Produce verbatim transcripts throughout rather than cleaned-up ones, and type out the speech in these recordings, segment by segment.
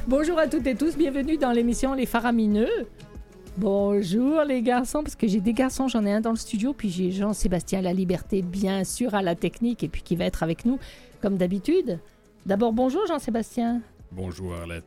Bonjour à toutes et tous, bienvenue dans l'émission Les Faramineux. Bonjour les garçons, parce que j'ai des garçons, j'en ai un dans le studio, puis j'ai Jean-Sébastien Laliberté, bien sûr, à la technique, et puis qui va être avec nous, comme d'habitude. D'abord, bonjour Jean-Sébastien. Bonjour Arlette.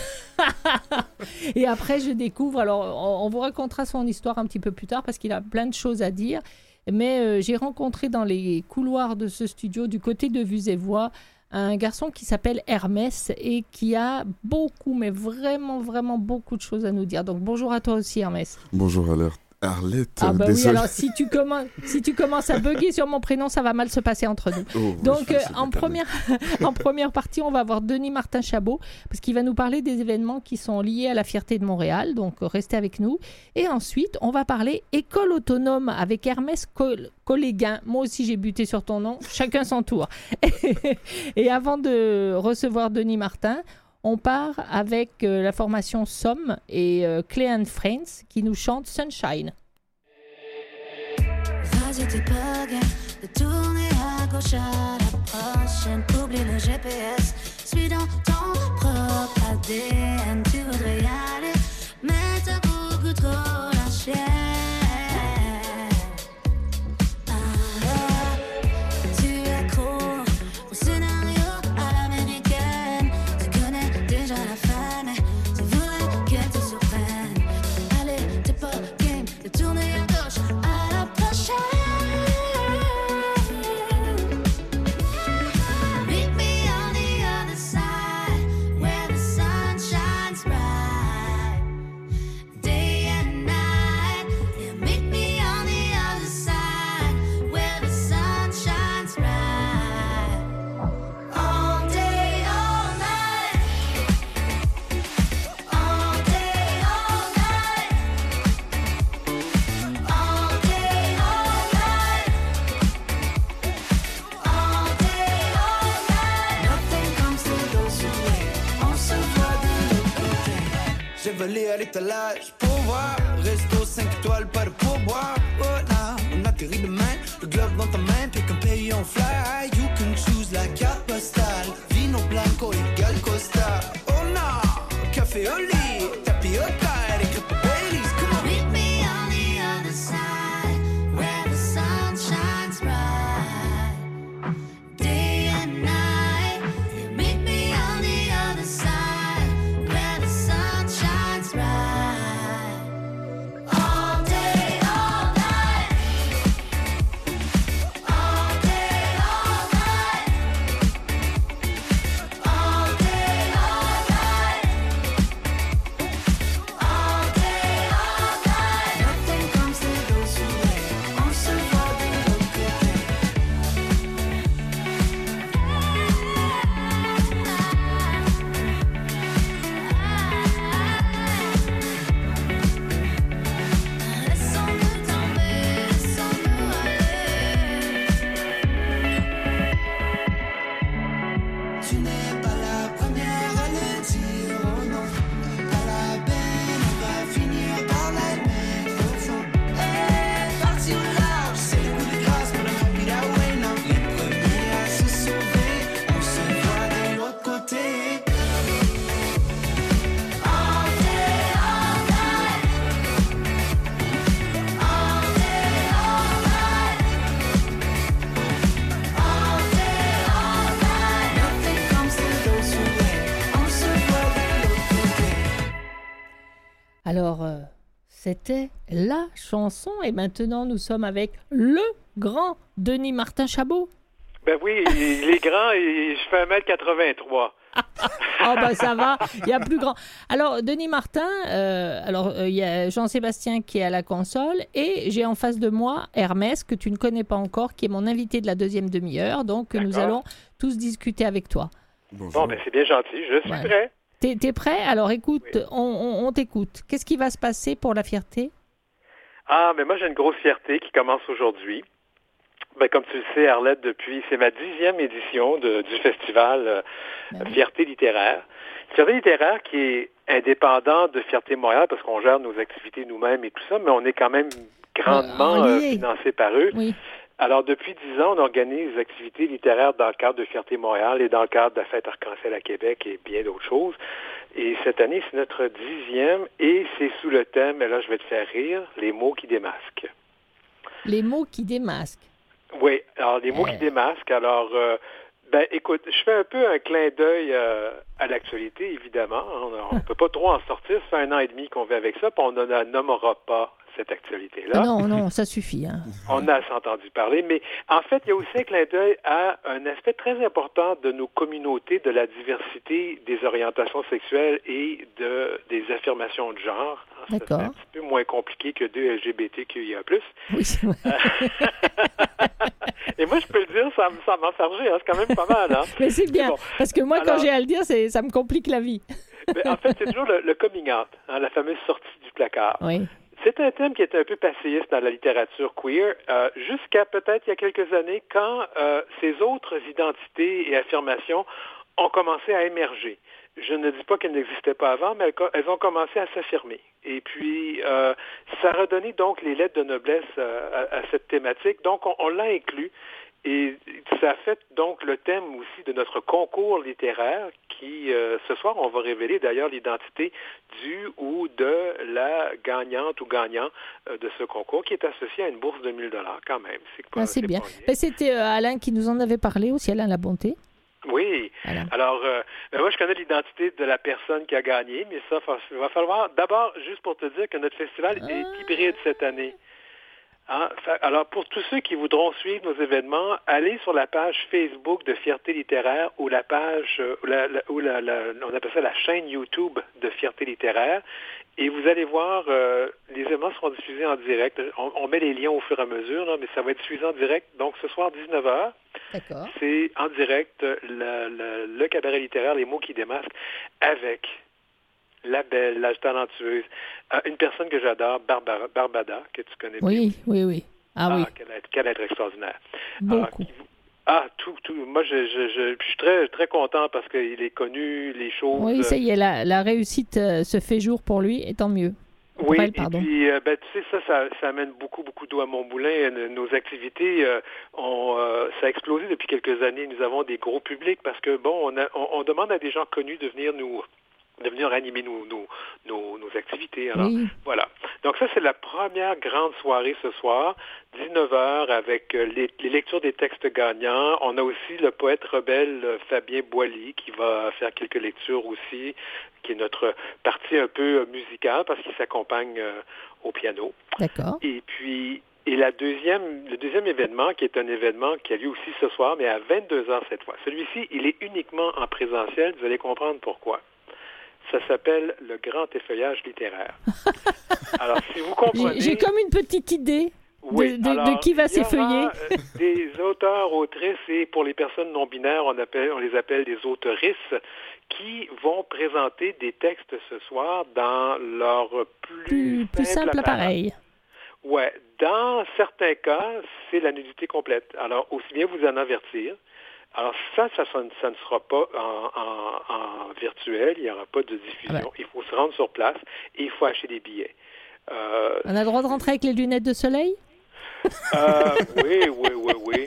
Et après, je découvre, alors on, on vous racontera son histoire un petit peu plus tard, parce qu'il a plein de choses à dire, mais euh, j'ai rencontré dans les couloirs de ce studio, du côté de Vues et Voix, un garçon qui s'appelle Hermès et qui a beaucoup, mais vraiment, vraiment beaucoup de choses à nous dire. Donc, bonjour à toi aussi, Hermès. Bonjour Arlette. Arlette, ah bah désolé. oui, alors si tu, commences, si tu commences à bugger sur mon prénom, ça va mal se passer entre nous. Oh, Donc, oui, euh, en, première, en première partie, on va avoir Denis Martin Chabot, parce qu'il va nous parler des événements qui sont liés à la fierté de Montréal. Donc, restez avec nous. Et ensuite, on va parler école autonome avec Hermès Col- Colléguin. Moi aussi, j'ai buté sur ton nom. Chacun son tour. Et avant de recevoir Denis Martin, on part avec euh, la formation Somme et euh, Clay and Friends qui nous chantent Sunshine. Vas-y, t'es pas game de tourner à gauche à la prochaine. Oublie le G P S, suis dans ton propre A D N. Tu voudrais y aller, mais t'as beaucoup trop lâché. Volé à l'étalage pour voir. Resto cinq étoiles, pas de pourboire. Oh là, on atterrit demain. Le globe dans ta main, puis qu'un pays on fly. You can choose la carte postale. Vino blanco égal Costa. Oh non, café au lit, tapioca et crêpes Baileys. Come on. Meet me on the other side, where the sun shines bright. Day and night, you meet me on the other side, where the sun shines bright. All day, all night. All day, all night. All day, all night. All day, all night. Nothing comes to those who wait. On se voit de l'autre côté. Laissons-nous tomber, laissons-nous aller. Tu n'es pas la première à le dire, oh non. Pas la peine, on va finir par la mettre au fond. Eh, parti au large, c'est le coup de grâce pour le remplir la way, non. Les premiers à se sauver, on se voit de l'autre côté. All day, all night. All day, all night. All day, all night. Nothing comes to those who wait, on se voit de l'autre côté. Alors, euh, c'était la chanson et maintenant nous sommes avec le grand Denis Martin Chabot. Ben oui, il est grand et je fais un mètre quatre-vingt-trois. Ah ben ça va, il y a plus grand. Alors Denis Martin, euh, alors euh, il y a Jean-Sébastien qui est à la console et j'ai en face de moi Hermès que tu ne connais pas encore, qui est mon invité de la deuxième demi-heure, donc nous D'accord. allons tous discuter avec toi. Bonjour. Bon, ben c'est bien gentil, je suis Ouais. prêt. T'es, t'es prêt? Alors écoute, Oui. on, on, on t'écoute. Qu'est-ce qui va se passer pour la fierté? Ah, mais moi j'ai une grosse fierté qui commence aujourd'hui. Ben, comme tu le sais, Arlette, depuis, c'est ma dixième édition de, du festival euh, Ben oui. Fierté littéraire. Fierté littéraire qui est indépendant de Fierté Montréal parce qu'on gère nos activités nous-mêmes et tout ça, mais on est quand même grandement En euh, lié. financé par eux. Oui. Alors, depuis dix ans, on organise des activités littéraires dans le cadre de Fierté Montréal et dans le cadre de la Fête Arc-en-Ciel à Québec et bien d'autres choses. Et cette année, c'est notre dixième et c'est sous le thème, et là je vais te faire rire, les mots qui démasquent. Les mots qui démasquent. Oui, alors les mots Euh. qui démasquent, alors... Euh, ben, écoute, je fais un peu un clin d'œil euh, à l'actualité, évidemment. On ne peut pas trop en sortir. Ça fait un an et demi qu'on vit avec ça, puis on ne la nommera pas, cette actualité-là. Ah non, non, ça suffit. Hein. On a assez entendu parler, mais en fait, il y a aussi un clin d'œil à un aspect très important de nos communautés, de la diversité des orientations sexuelles et de, des affirmations de genre. C'est D'accord. un petit peu moins compliqué que deux L G B T Q I A plus. Oui, c'est vrai. Et moi, je peux le dire, ça, m- ça m'a fargé, hein, c'est quand même pas mal. Hein? Mais c'est bien, bon. parce que moi, Alors- quand j'ai à le dire, c'est, ça me complique la vie. Mais en fait, c'est toujours le, le coming out, hein, la fameuse sortie du placard. Oui. C'est un thème qui était un peu passéiste dans la littérature queer, euh, jusqu'à peut-être il y a quelques années, quand euh, ces autres identités et affirmations ont commencé à émerger. Je ne dis pas qu'elles n'existaient pas avant, mais elles, co- elles ont commencé à s'affirmer. Et puis, euh, ça a redonné donc les lettres de noblesse euh, à, à cette thématique. Donc, on, on l'a inclus. Et ça a fait donc le thème aussi de notre concours littéraire qui, euh, ce soir, on va révéler d'ailleurs l'identité du ou de la gagnante ou gagnant euh, de ce concours qui est associé à une bourse de mille dollars quand même. C'est, pas, Ah, c'est c'est bien. pas rien. Ben, c'était euh, Alain qui nous en avait parlé aussi, Alain La Bonté. Oui. Voilà. Alors, euh, ben moi, je connais l'identité de la personne qui a gagné, mais ça, il va falloir... D'abord, juste pour te dire que notre festival Ah. est hybride cette année. Hein? Fa- Alors, pour tous ceux qui voudront suivre nos événements, allez sur la page Facebook de Fierté littéraire ou la page, euh, ou, la, la- ou la, la- on appelle ça la chaîne YouTube de Fierté littéraire, et vous allez voir, euh, les événements seront diffusés en direct. On, on met les liens au fur et à mesure, là, mais ça va être diffusé en direct. Donc, ce soir, dix-neuf heures, D'accord. c'est en direct euh, le, le, le cabaret littéraire, les mots qui démasquent, avec la belle, la talentueuse, euh, une personne que j'adore, Barbara, Barbada, que tu connais bien. Oui, oui, oui. Ah, oui, Quel être, quel être extraordinaire. Alors, beaucoup. qui- ah, tout, tout. Moi, je, je, je, je suis très, très content parce qu'il est connu, les choses. Oui, ça y est, la, la réussite euh, se fait jour pour lui, et tant mieux. Pour Oui, elle, et pardon. puis, euh, ben, tu sais, ça, ça, ça amène beaucoup, beaucoup d'eau à mon moulin. Euh, Nos activités, euh, ont, euh, ça a explosé depuis quelques années. Nous avons des gros publics parce que, bon, on, a, on, on demande à des gens connus de venir nous de venir animer nos, nos, nos, nos activités. Alors, Oui. voilà. Donc ça, c'est la première grande soirée ce soir, dix-neuf heures, avec euh, les, les lectures des textes gagnants. On a aussi le poète rebelle euh, Fabien Boilly qui va faire quelques lectures aussi, qui est notre partie un peu euh, musicale parce qu'il s'accompagne euh, au piano. D'accord. Et puis, et la deuxième, le deuxième événement, qui est un événement qui a lieu aussi ce soir, mais à vingt-deux heures cette fois. Celui-ci, il est uniquement en présentiel. Vous allez comprendre pourquoi. Ça s'appelle le grand effeuillage littéraire. Alors, si vous comprenez... J'ai, j'ai comme une petite idée de, Oui, de- alors, de qui va il y aura, s'effeuiller. euh, des auteurs, autrices, et pour les personnes non binaires, on, appelle, on les appelle des autrices, qui vont présenter des textes ce soir dans leur plus, Plus, plus simple appareil. Ouais, dans certains cas, c'est la nudité complète. Alors, aussi bien vous en avertir. Alors ça, ça, ça, ne- ça ne sera pas en, en- en virtuel, il n'y aura pas de diffusion. Ah ben. Il faut se rendre sur place et il faut acheter des billets. Euh, On a le droit de rentrer avec les lunettes de soleil? euh, oui, oui, oui, oui.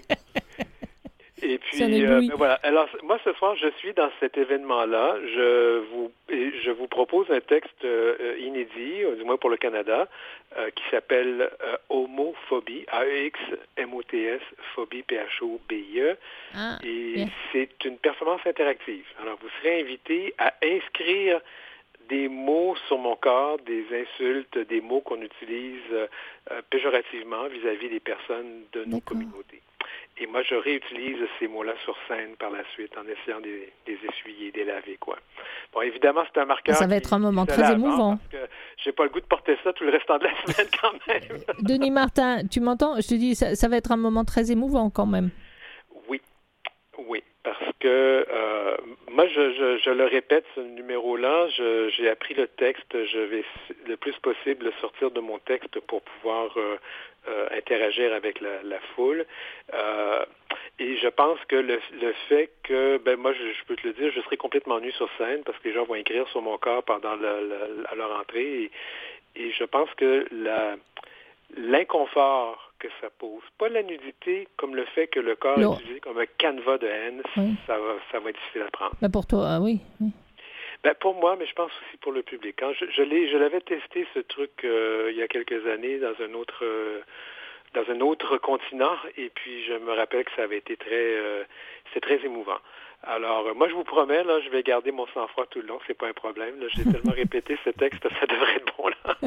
Et puis, Ça en euh, éblouit. ben voilà. Alors, moi, ce soir, je suis dans cet événement-là. Je vous, et je vous propose un texte euh, inédit, euh, du moins pour le Canada, euh, qui s'appelle euh, Homophobie, A E X M O T S, phobie, P H O B I E. Ah, Et bien. c'est une performance interactive. Alors, vous serez invité à inscrire des mots sur mon corps, des insultes, des mots qu'on utilise euh, euh, péjorativement vis-à-vis des personnes de nos D'accord. communautés. Et moi, je réutilise ces mots-là sur scène par la suite en essayant de les essuyer, de les laver, quoi. Bon, évidemment, c'est un marqueur. Ça va qui- être un moment qui se très lave, hein, émouvant. Parce que j'ai pas le goût de porter ça tout le restant de la semaine quand même. Denis Martin, tu m'entends? Je te dis, ça, ça va être un moment très émouvant quand même. Oui, oui, parce que euh, moi, je, je, je le répète, ce numéro-là, je- j'ai appris le texte, je vais le plus possible le sortir de mon texte pour pouvoir euh, euh, interagir avec la, la foule. Euh, et je pense que le, le fait que, ben moi, je, je peux te le dire, je serai complètement nu sur scène parce que les gens vont écrire sur mon corps pendant le, le- à leur entrée. Et, et je pense que la, l'inconfort que ça pose, pas la nudité comme le fait que le corps Non. est utilisé comme un canevas de haine, Oui. ça, va, ça va être difficile à prendre. Bah pour toi, ah oui. oui. Ben, pour moi, mais je pense aussi pour le public. Quand je, je, l'ai, je l'avais testé, ce truc, euh, il y a quelques années, dans un autre... Euh, dans un autre continent, et puis je me rappelle que ça avait été très, euh, c'est très émouvant. Alors, euh, moi, je vous promets, là, je vais garder mon sang-froid tout le long, c'est pas un problème. Là, j'ai tellement répété ce texte, ça devrait être bon, là.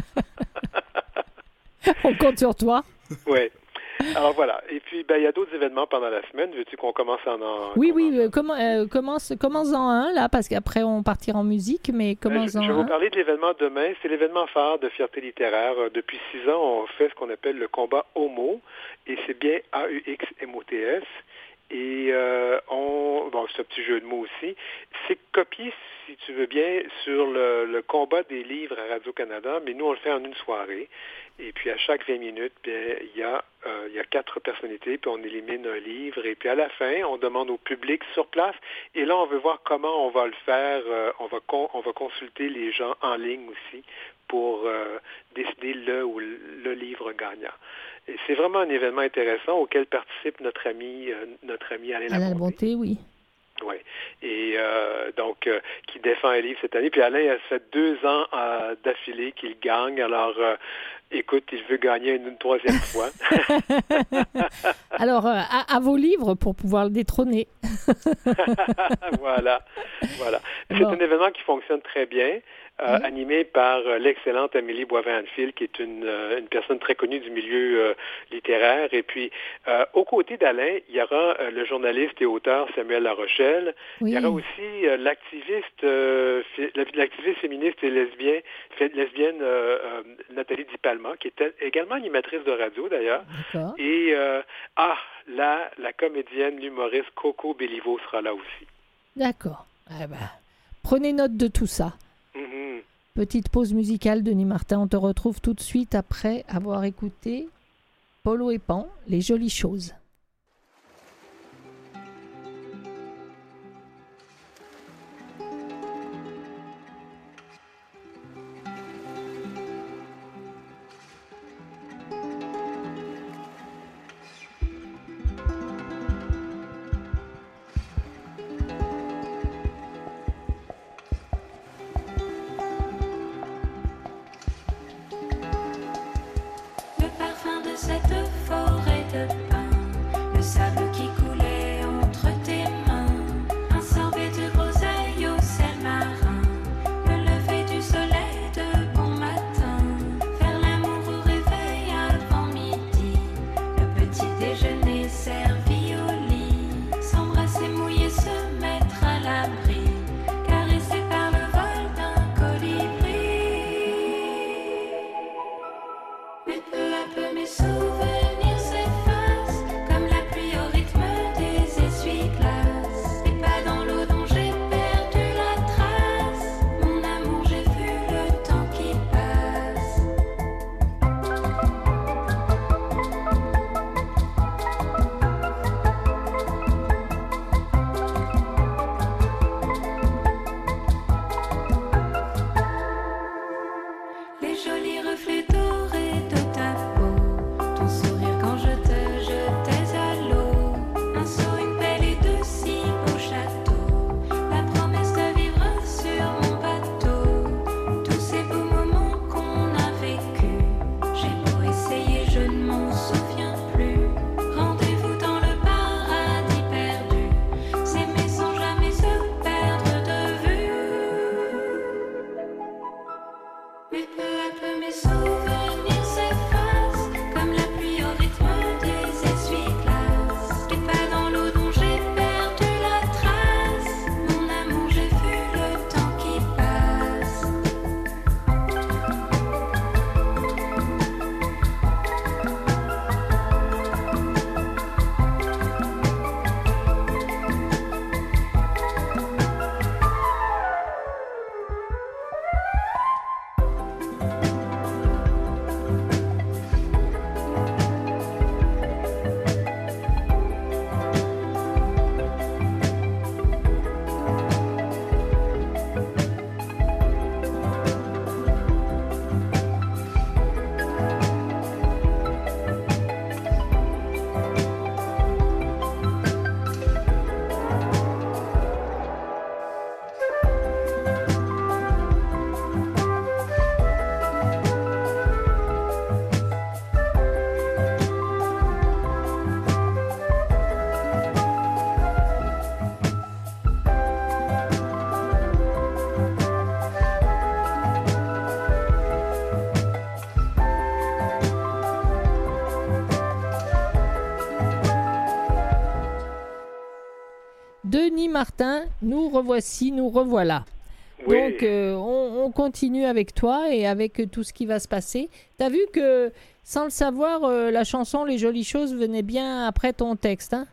On compte sur toi. Oui. Alors voilà. Et puis, ben, il y a d'autres événements pendant la semaine. Veux-tu qu'on commence en... en Oui, oui, commence- euh, comment, euh, commence, commence-en un, là, parce qu'après, on partira en musique, mais Ben, je, commence-en je vais vous un. parler de l'événement demain. C'est l'événement phare de Fierté littéraire. Euh, Depuis six ans, on fait ce qu'on appelle le combat homo, et c'est bien A U X M O T S. Et euh, on, bon, c'est un petit jeu de mots aussi. C'est copié, si tu veux bien, sur le, le combat des livres à Radio-Canada, mais nous, on le fait en une soirée. Et puis, à chaque vingt minutes, bien, il y a, euh, il y a quatre personnalités, puis on élimine un livre. Et puis, à la fin, on demande au public sur place. Et là, on veut voir comment on va le faire. Euh, on va con- on va consulter les gens en ligne aussi pour euh, décider le ou le livre gagnant. Et c'est vraiment un événement intéressant auquel participe notre ami, euh, notre ami Alain À la Labonté. bonté, oui. Oui. Et euh, donc, euh, qui défend un livre cette année. Puis Alain, il a fait deux ans euh, d'affilée qu'il gagne. Alors, euh, écoute, il veut gagner une, une troisième fois. Alors, euh, à, à vos livres pour pouvoir le détrôner. Voilà. Voilà. C'est Bon. un événement qui fonctionne très bien. Euh, Mhm. animé par euh, l'excellente Amélie Boivin-Anfield, qui est une, euh, une personne très connue du milieu euh, littéraire. Et puis, euh, aux côtés d'Alain, il y aura euh, le journaliste et auteur Samuel Larochelle. Oui. Il y aura aussi euh, l'activiste, euh, fi- l'activiste féministe et lesbienne, fait- lesbienne euh, euh, Nathalie Di Palma, qui était également animatrice de radio d'ailleurs. D'accord. Et euh, ah, là, la comédienne, l'humoriste Coco Bellivo sera là aussi. D'accord. Eh ben, prenez note de tout ça. Mhm. Petite pause musicale, Denis Martin. On te retrouve tout de suite après avoir écouté Polo et Pan, Les Jolies Choses. Le parfum de cette forêt de pins, le sable qui coulait entre tes mains, un sorbet de groseille au sel marin, le lever du soleil de bon matin, faire l'amour au réveil avant midi, le petit déjeuner servi au lit, s'embrasser, mouiller, se mettre à l'abri, caressé par le vol d'un colibri. Mais peu à peu mes souvenirs s'effacent, comme la pluie au rythme des essuie-glaces. Et pas dans l'eau dont j'ai perdu la trace. Mon amour, j'ai vu le temps qui passe. Les jolis reflets dorés de ta peau, ton Denis Martin, nous revoici, nous revoilà. Oui. Donc, euh, on, on continue avec toi et avec tout ce qui va se passer. Tu as vu que, sans le savoir, euh, la chanson Les Jolies Choses venait bien après ton texte, hein?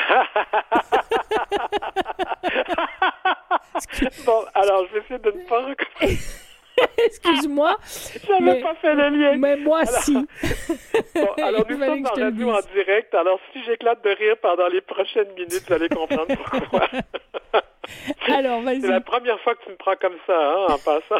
Bon, alors, je vais essayer de ne pas recommencer. Excuse-moi. J'avais mais, pas fait le lien. Mais moi, alors, si. Bon, alors, Il nous fallait sommes que en je te le radio en dise. direct. Alors, si j'éclate de rire pendant les prochaines minutes, vous allez comprendre pourquoi. Alors, vas-y. C'est la première fois que tu me prends comme ça, hein, en passant.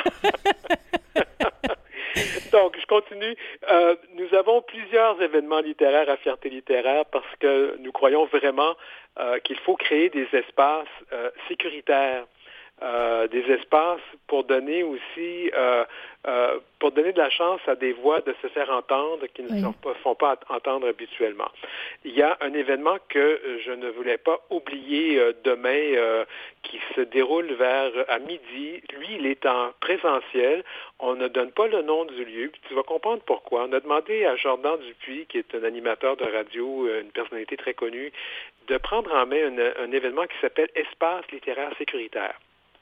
Donc, je continue. Euh, nous avons plusieurs événements littéraires à Fierté littéraire parce que nous croyons vraiment euh, qu'il faut créer des espaces euh, sécuritaires. Euh, des espaces pour donner aussi euh, euh, pour donner de la chance à des voix de se faire entendre qui ne Oui. se pas, font pas entendre habituellement. Il y a un événement que je ne voulais pas oublier euh, demain euh, qui se déroule vers à midi. Lui, il est en présentiel. On ne donne pas le nom du lieu. Puis tu vas comprendre pourquoi. On a demandé à Jordan Dupuis, qui est un animateur de radio, une personnalité très connue, de prendre en main un, un événement qui s'appelle Espace littéraire sécuritaire.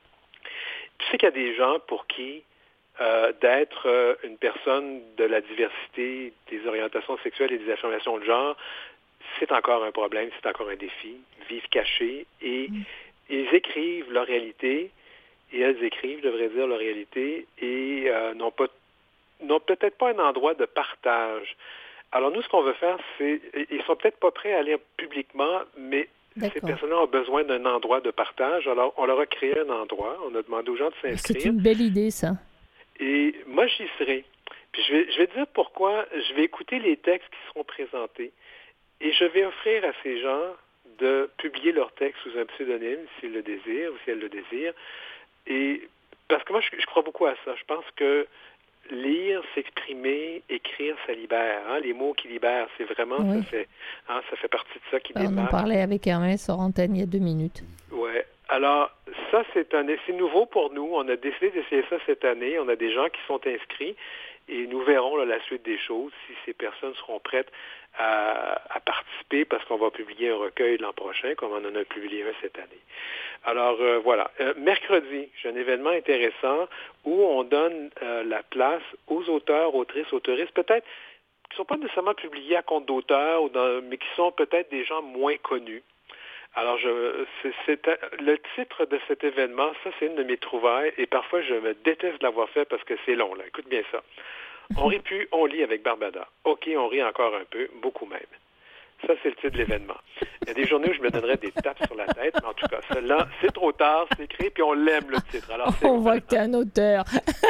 Tu sais qu'il y a des gens pour qui euh, d'être euh, une personne de la diversité, des orientations sexuelles et des affirmations de genre, c'est encore un problème, c'est encore un défi. Ils vivent cachés et mm. ils écrivent leur réalité, et elles écrivent, je devrais dire, leur réalité, et euh, n'ont pas, n'ont peut-être pas un endroit de partage. Alors nous, ce qu'on veut faire, c'est, ils sont peut-être pas prêts à lire publiquement, mais D'accord. Ces personnes-là ont besoin d'un endroit de partage. Alors, on leur a créé un endroit. On a demandé aux gens de s'inscrire. C'est une belle idée, ça. Et moi, j'y serai. Puis je vais, je vais dire pourquoi. Je vais écouter les textes qui seront présentés. Et je vais offrir à ces gens de publier leurs textes sous un pseudonyme, s'ils le désirent ou si elles le désirent. Et parce que moi, je, je crois beaucoup à ça. Je pense que lire, s'exprimer, écrire, ça libère. Hein? Les mots qui libèrent, c'est vraiment, oui. ça, fait, hein, ça fait partie de ça qui ben, démarre. On en parlait avec Hermès sur antenne il y a deux minutes. Oui. Alors, ça, c'est un c'est nouveau pour nous. On a décidé d'essayer ça cette année. On a des gens qui sont inscrits et nous verrons là, la suite des choses, si ces personnes seront prêtes à, à participer, parce qu'on va publier un recueil l'an prochain, comme on en a publié un cette année. Alors, euh, voilà. Euh, mercredi, j'ai un événement intéressant où on donne euh, la place aux auteurs, autrices, autoristes, peut-être qui ne sont pas nécessairement publiés à compte d'auteur, ou dans, mais qui sont peut-être des gens moins connus. Alors, je, c'est, c'est, le titre de cet événement, ça, c'est une de mes trouvailles, et parfois, je me déteste de l'avoir fait parce que c'est long, là. Écoute bien ça. On rit plus, on lit avec Barbada. OK, on rit encore un peu, beaucoup même. Ça, c'est le titre de l'événement. Il y a des journées où je me donnerais des tapes sur la tête, mais en tout cas, celle-là, c'est trop tard, c'est écrit, puis on l'aime, le titre. Alors, c'est on voit que tu es un auteur.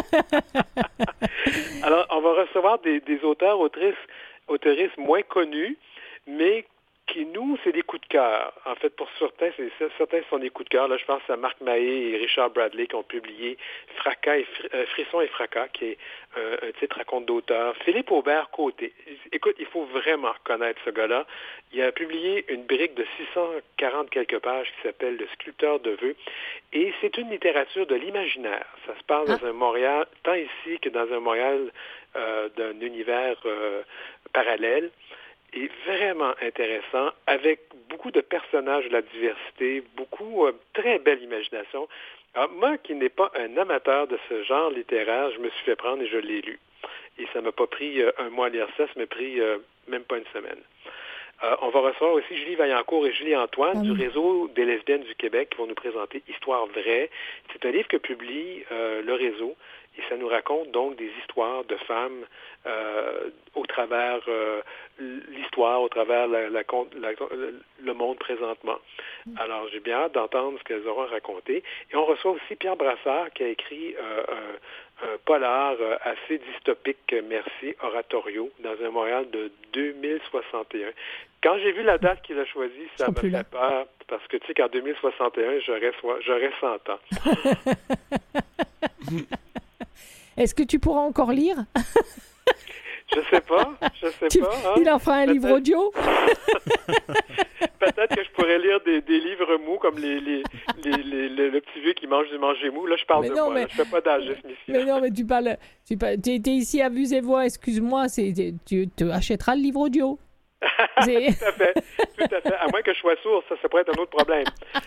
Alors, on va recevoir des, des auteurs, autrices, autoristes moins connus, mais qui, nous, c'est des coups de cœur. En fait, pour certains, c'est, certains sont des coups de cœur. Là, je pense à Marc Mahé et Richard Bradley qui ont publié Fracas et Fr- euh, Frisson et Fracas, qui est euh, un titre à compte d'auteur. Philippe Aubert-Côté. Écoute, il faut vraiment connaître ce gars-là. Il a publié une brique de six cent quarante quelques pages qui s'appelle Le sculpteur de vœux. Et c'est une littérature de l'imaginaire. Ça se passe ah. dans un Montréal, tant ici que dans un Montréal euh, d'un univers euh, parallèle. Et vraiment intéressant, avec beaucoup de personnages de la diversité, beaucoup, euh, très belle imagination. Alors, moi, qui n'ai pas un amateur de ce genre littéraire, je me suis fait prendre et je l'ai lu. Et ça ne m'a pas pris euh, un mois à lire ça, ça m'a pris euh, même pas une semaine. Euh, on va recevoir aussi Julie Vaillancourt et Julie Antoine mmh. du réseau des lesbiennes du Québec qui vont nous présenter Histoire vraie. C'est un livre que publie euh, le réseau. Et ça nous raconte donc des histoires de femmes euh, au travers euh, l'histoire, au travers la, la, la, le monde présentement. Alors, j'ai bien hâte d'entendre ce qu'elles auront raconté. Et on reçoit aussi Pierre Brassard qui a écrit euh, un, un polar euh, assez dystopique, merci, Oratorio, dans un Montréal de deux mille soixante et un. Quand j'ai vu la date qu'il a choisie, ça m'a fait peur, parce que tu sais qu'en deux mille soixante et un, j'aurais, j'aurais cent ans. Est-ce que tu pourras encore lire? Je sais pas, je sais tu, pas. Hein? Il en fera un Peut-être. livre audio? Peut-être que je pourrais lire des, des livres mous comme les, les, les, les, les, le petit vieux qui mange du manger mou. Là, je parle mais de non, moi, mais, là, je fais pas d'agisme ici. Mais non, mais tu parles... Tu es ici à Vues-et-Voix, excuse-moi, c'est, tu, tu achèteras le livre audio. Tout à fait, tout à fait. À moins que je sois sourd, ça, ça pourrait être un autre problème.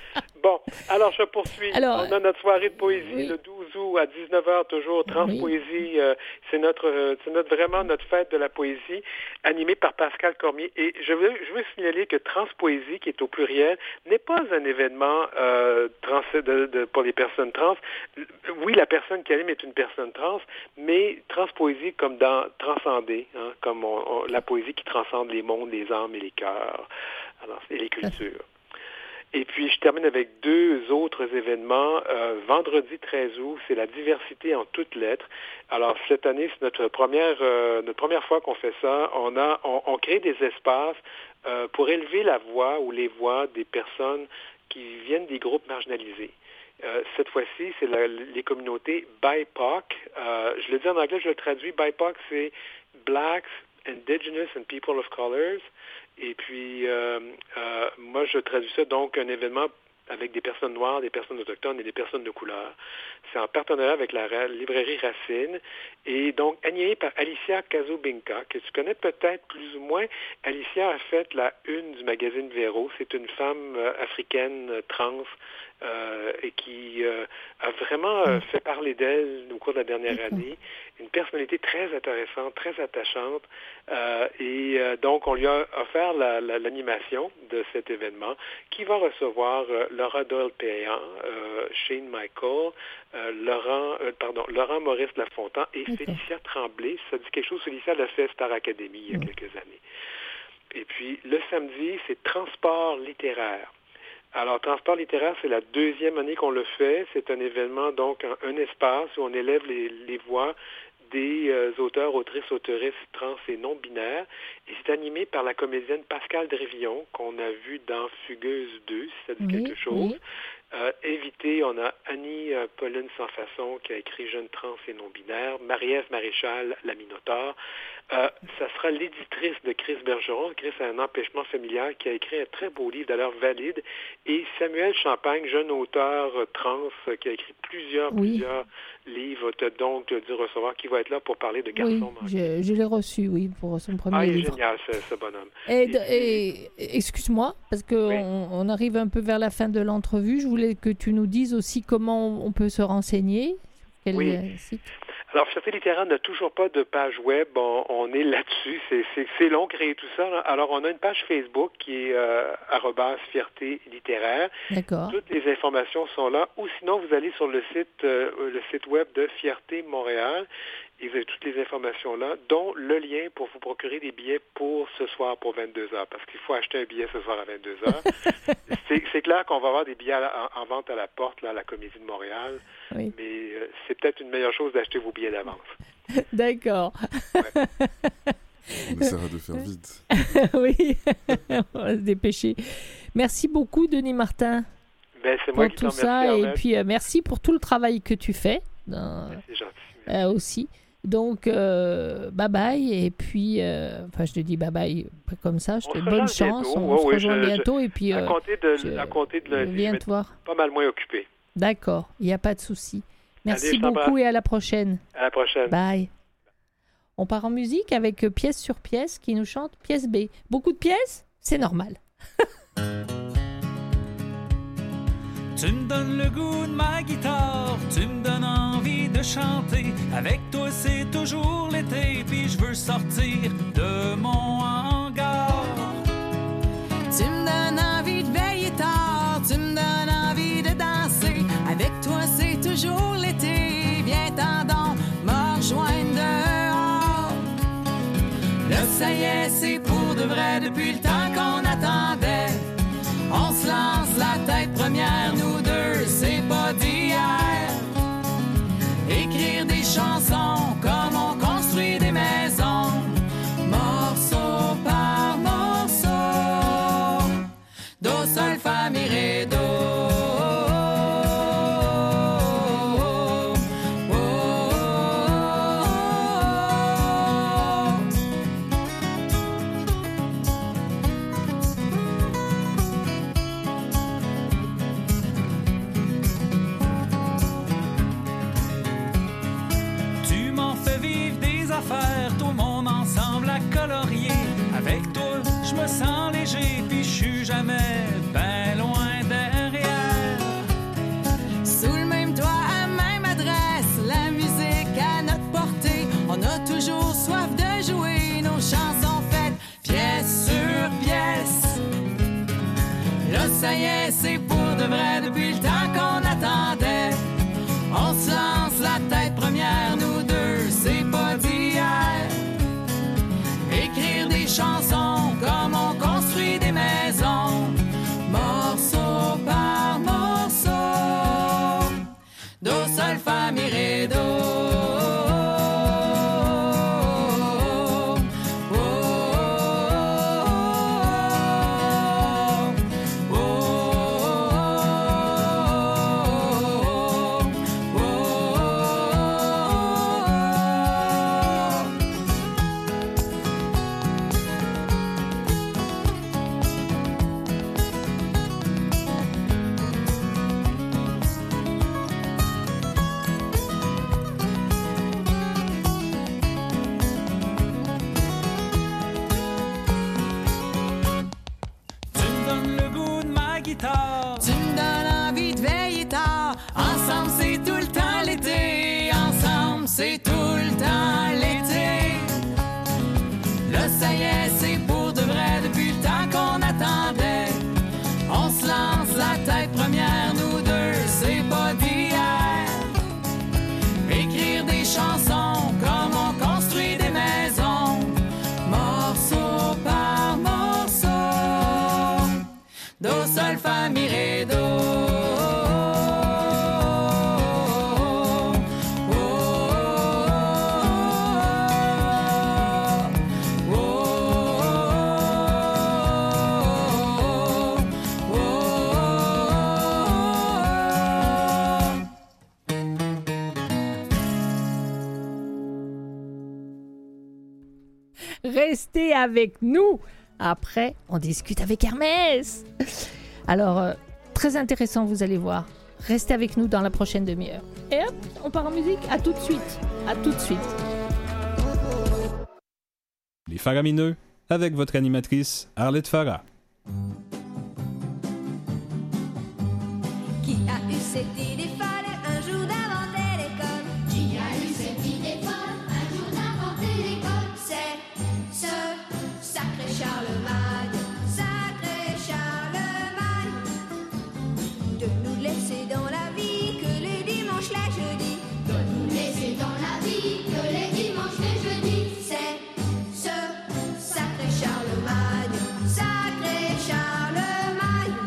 Bon, alors je poursuis. Alors, on a notre soirée de poésie oui. le douze août à dix-neuf heures toujours. Transpoésie, euh, c'est notre, euh, c'est notre vraiment notre fête de la poésie, animée par Pascal Cormier. Et je veux, je veux signaler que Transpoésie, qui est au pluriel, n'est pas un événement euh, trans, de, de, pour les personnes trans. Oui, la personne qui anime est une personne trans, mais Transpoésie comme dans transcender, hein, comme on, on, la poésie qui transcende les mondes, les âmes et les cœurs, alors, et les cultures. Et puis, je termine avec deux autres événements. Euh, vendredi treize août, c'est la diversité en toutes lettres. Alors, cette année, c'est notre première, euh, notre première fois qu'on fait ça. On a, on, on crée des espaces euh, pour élever la voix ou les voix des personnes qui viennent des groupes marginalisés. Euh, cette fois-ci, c'est la, les communautés B I P O C. Euh, je le dis en anglais, je le traduis. B I P O C, c'est Blacks, Indigenous and People of Colors. Et puis, euh, euh, moi, je traduis ça donc un événement avec des personnes noires, des personnes autochtones et des personnes de couleur. C'est en partenariat avec la ra- librairie Racine et donc animé par Alicia Kazubinka, que tu connais peut-être plus ou moins. Alicia a fait la une du magazine Véro. C'est une femme euh, africaine euh, trans euh, et qui euh, a vraiment euh, fait parler d'elle au cours de la dernière année. Une personnalité très intéressante, très attachante. Euh, et euh, donc, on lui a offert la, la, l'animation de cet événement qui va recevoir euh, Laura Doyle-Péan, euh, Shane Michael, euh, Laurent, euh, pardon, Laurent Maurice Lafontaine et D'accord. Félicia Tremblay. Ça dit quelque chose, Félicia l'a fait Star Academy il y a Oui. quelques années. Et puis, le samedi, c'est Transport littéraire. Alors, Transport littéraire, c'est la deuxième année qu'on le fait. C'est un événement, donc, un, un espace où on élève les, les voix des euh, auteurs, autrices, autoristes trans et non-binaires. Et c'est animé par la comédienne Pascale Drévillon, qu'on a vue dans Fugueuse deux, si ça dit Oui, quelque chose. oui. Euh, invité, on a Annie euh, Pauline Sans Façon qui a écrit Jeunes trans et non-binaires, Marie-Ève Maréchal, La Minotaure. Euh, ça sera l'éditrice de Chris Bergeron. Chris a un empêchement familial qui a écrit un très beau livre, d'ailleurs valide. Et Samuel Champagne, jeune auteur euh, trans euh, qui a écrit plusieurs, Oui. plusieurs livres, t'as donc dû recevoir, qui va être là pour parler de Oui, garçons manqués. je, je l'ai reçu, oui, pour son premier Ah, il est livre. génial, ce, ce bonhomme. Et, Et et- excuse-moi, parce qu'on Oui. on arrive un peu vers la fin de l'entrevue. Je voulais que tu nous dises aussi comment on peut se renseigner. Quel Oui. euh, site. Alors, Fierté littéraire n'a toujours pas de page web. On, on est là-dessus. C'est, c'est, c'est long créer tout ça. Là. Alors, on a une page Facebook qui est euh, arobase Fierté littéraire. D'accord. Toutes les informations sont là. Ou sinon, vous allez sur le site, euh, le site web de Fierté Montréal et vous avez toutes les informations là, dont le lien pour vous procurer des billets pour ce soir pour vingt-deux heures. Parce qu'il faut acheter un billet ce soir à vingt-deux heures. c'est, c'est clair qu'on va avoir des billets à la- en, en vente à la porte là, à la Comédie de Montréal. Oui. Mais euh, c'est peut-être une meilleure chose d'acheter vos billets d'avance. D'accord. On essaiera de faire vite. Oui, on va se dépêcher. Merci beaucoup, Denis Martin, Ben, c'est moi pour qui t'en tout ça. remercie, Et Arlette. puis, euh, merci pour tout le travail que tu fais dans- C'est gentil. euh, aussi. Donc, euh, bye bye. Et puis, euh, enfin, je te dis bye bye, pas comme ça. Je On te se bonne rejoint chance. bientôt. On Ouais, se ouais, rejoint je- bientôt. Et puis, à, euh, compter de, je- à compter de je lundi, je viens vais te être voir. pas mal moins occupé. D'accord, il n'y a pas de souci. Merci Allez, je t'embrasse. beaucoup et à la prochaine. À la prochaine. Bye. On part en musique avec euh, Pièce sur Pièce qui nous chante Pièce B. Beaucoup de pièces, c'est normal. Tu me donnes le goût de ma guitare, tu me donnes envie de chanter. Avec toi c'est toujours l'été, puis je veux sortir de mon hangar. Tu me donnes envie de veiller tard, tu me donnes envie de danser. Avec toi, c'est toujours l'été. Viens t'en donc me rejoindre dehors. Là, ça y est, c'est pour de vrai depuis le temps qu'on attendait. On se lance la tête première, nous deux, c'est pas d'hier. Écrire des chansons comme on construit des maisons, morceau par morceau. Do, sol, fa, mi, ré, do. Oh, oh, Tu m'en fais vivre ça y est, c'est pour de vrai depuis le temps qu'on attendait. On se lance la tête première, nous deux, c'est pas d'hier. Écrire des chansons comme on construit des maisons, morceau par morceau, do, sol, fa, mi, ré, do. guitare. Tu me donnes envie de veiller tard. Ensemble, c'est tout le temps l'été. Ensemble, c'est tout le temps l'été. Là, ça y est, c'est pour de vrai depuis le temps qu'on attendait. On se lance la tête première, nous deux, c'est pas d'hier. Écrire des chansons comme on construit des maisons, morceau par morceau, do, sol, fa, mi, ré, do. Restez avec nous. Après, on discute avec Hermès. Alors, euh, très intéressant, vous allez voir. Restez avec nous dans la prochaine demi-heure. Et hop, on part en musique. À tout de suite. À tout de suite. Les Faramineux, avec votre animatrice Arlette Farah. Qui a eu cette idée folle un jour d'inventer l'école? Qui a eu cette idée folle un jour d'inventer l'école? C'est ce sacré Charlemagne, sacré Charlemagne, de nous laisser dans la vie que les dimanches, les jeudis, de nous laisser dans la vie que les dimanches, les jeudis. C'est ce sacré Charlemagne, sacré Charlemagne.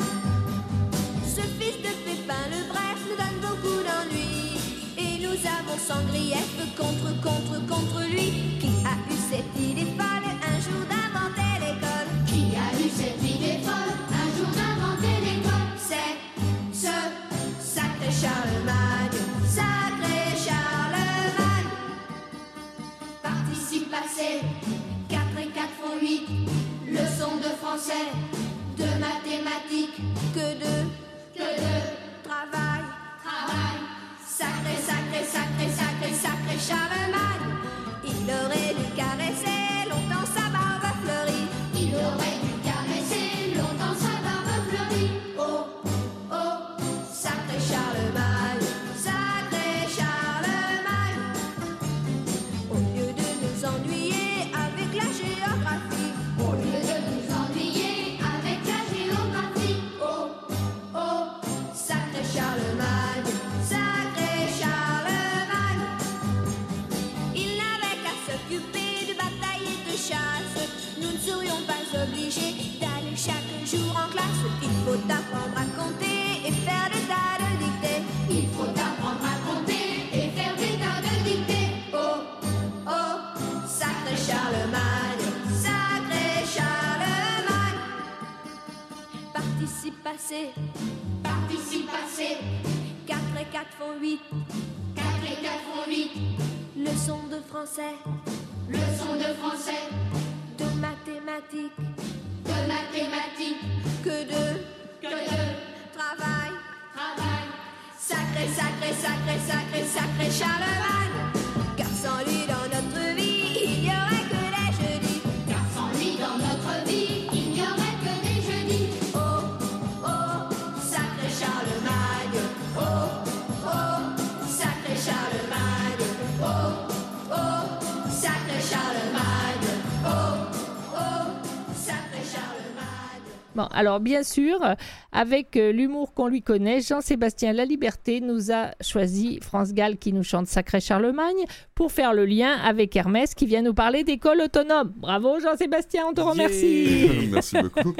Ce fils de Pépin le Bref nous donne beaucoup d'ennuis, et nous avons sans grief contre, contre, contre lui. Qui a eu cette idée folle un jour d'inventer l'école? Qui a eu cette idée folle un jour d'inventer l'école? C'est ce sacré Charlemagne, sacré Charlemagne. Participe passé, quatre et quatre font huit. Leçon de français, de mathématiques, que de, que de travail, travail. Sacré, sacré, sacré, sacré, sacré Charlemagne. Il aurait dû caresser longtemps sa barbe fleurie. Il aurait dû caresser longtemps sa barbe fleurie. Oh, oh, sacré Charlemagne, sacré Charlemagne. Au lieu de nous ennuyer avec la géographie, au lieu de nous ennuyer avec la géographie. Oh, oh, sacré Charlemagne, sacré Charlemagne. Il n'avait qu'à s'occuper de bataille et de chasse. Nous ne serions pas obligés d'aller chaque jour en classe. Il faut apprendre à compter et faire des tas de dictées. Il faut apprendre à compter et faire des tas de dictées. Oh, oh, sacré Charlemagne, sacré Charlemagne. Participe passé, participe passé. quatre et quatre font huit. quatre et quatre font huit. Leçon de français, leçon de français. De mathématiques, de mathématiques. Que de, que de travail, travail. Sacré, sacré, sacré, sacré, sacré Charlemagne. Car sans lui dans notre vie, il n'y aurait que des jeudis. Car sans lui dans notre vie, il n'y aurait que des jeudis. Oh, oh, sacré Charlemagne. Oh, oh, sacré Charlemagne. Oh, oh, sacré Charlemagne. Oh, oh, sacré Charlemagne. Bon, alors bien sûr, avec euh, l'humour qu'on lui connaît, Jean-Sébastien Laliberté nous a choisi France Gall qui nous chante Sacré Charlemagne pour faire le lien avec Hermès qui vient nous parler d'école autonome. Bravo Jean-Sébastien, on te remercie. Merci beaucoup.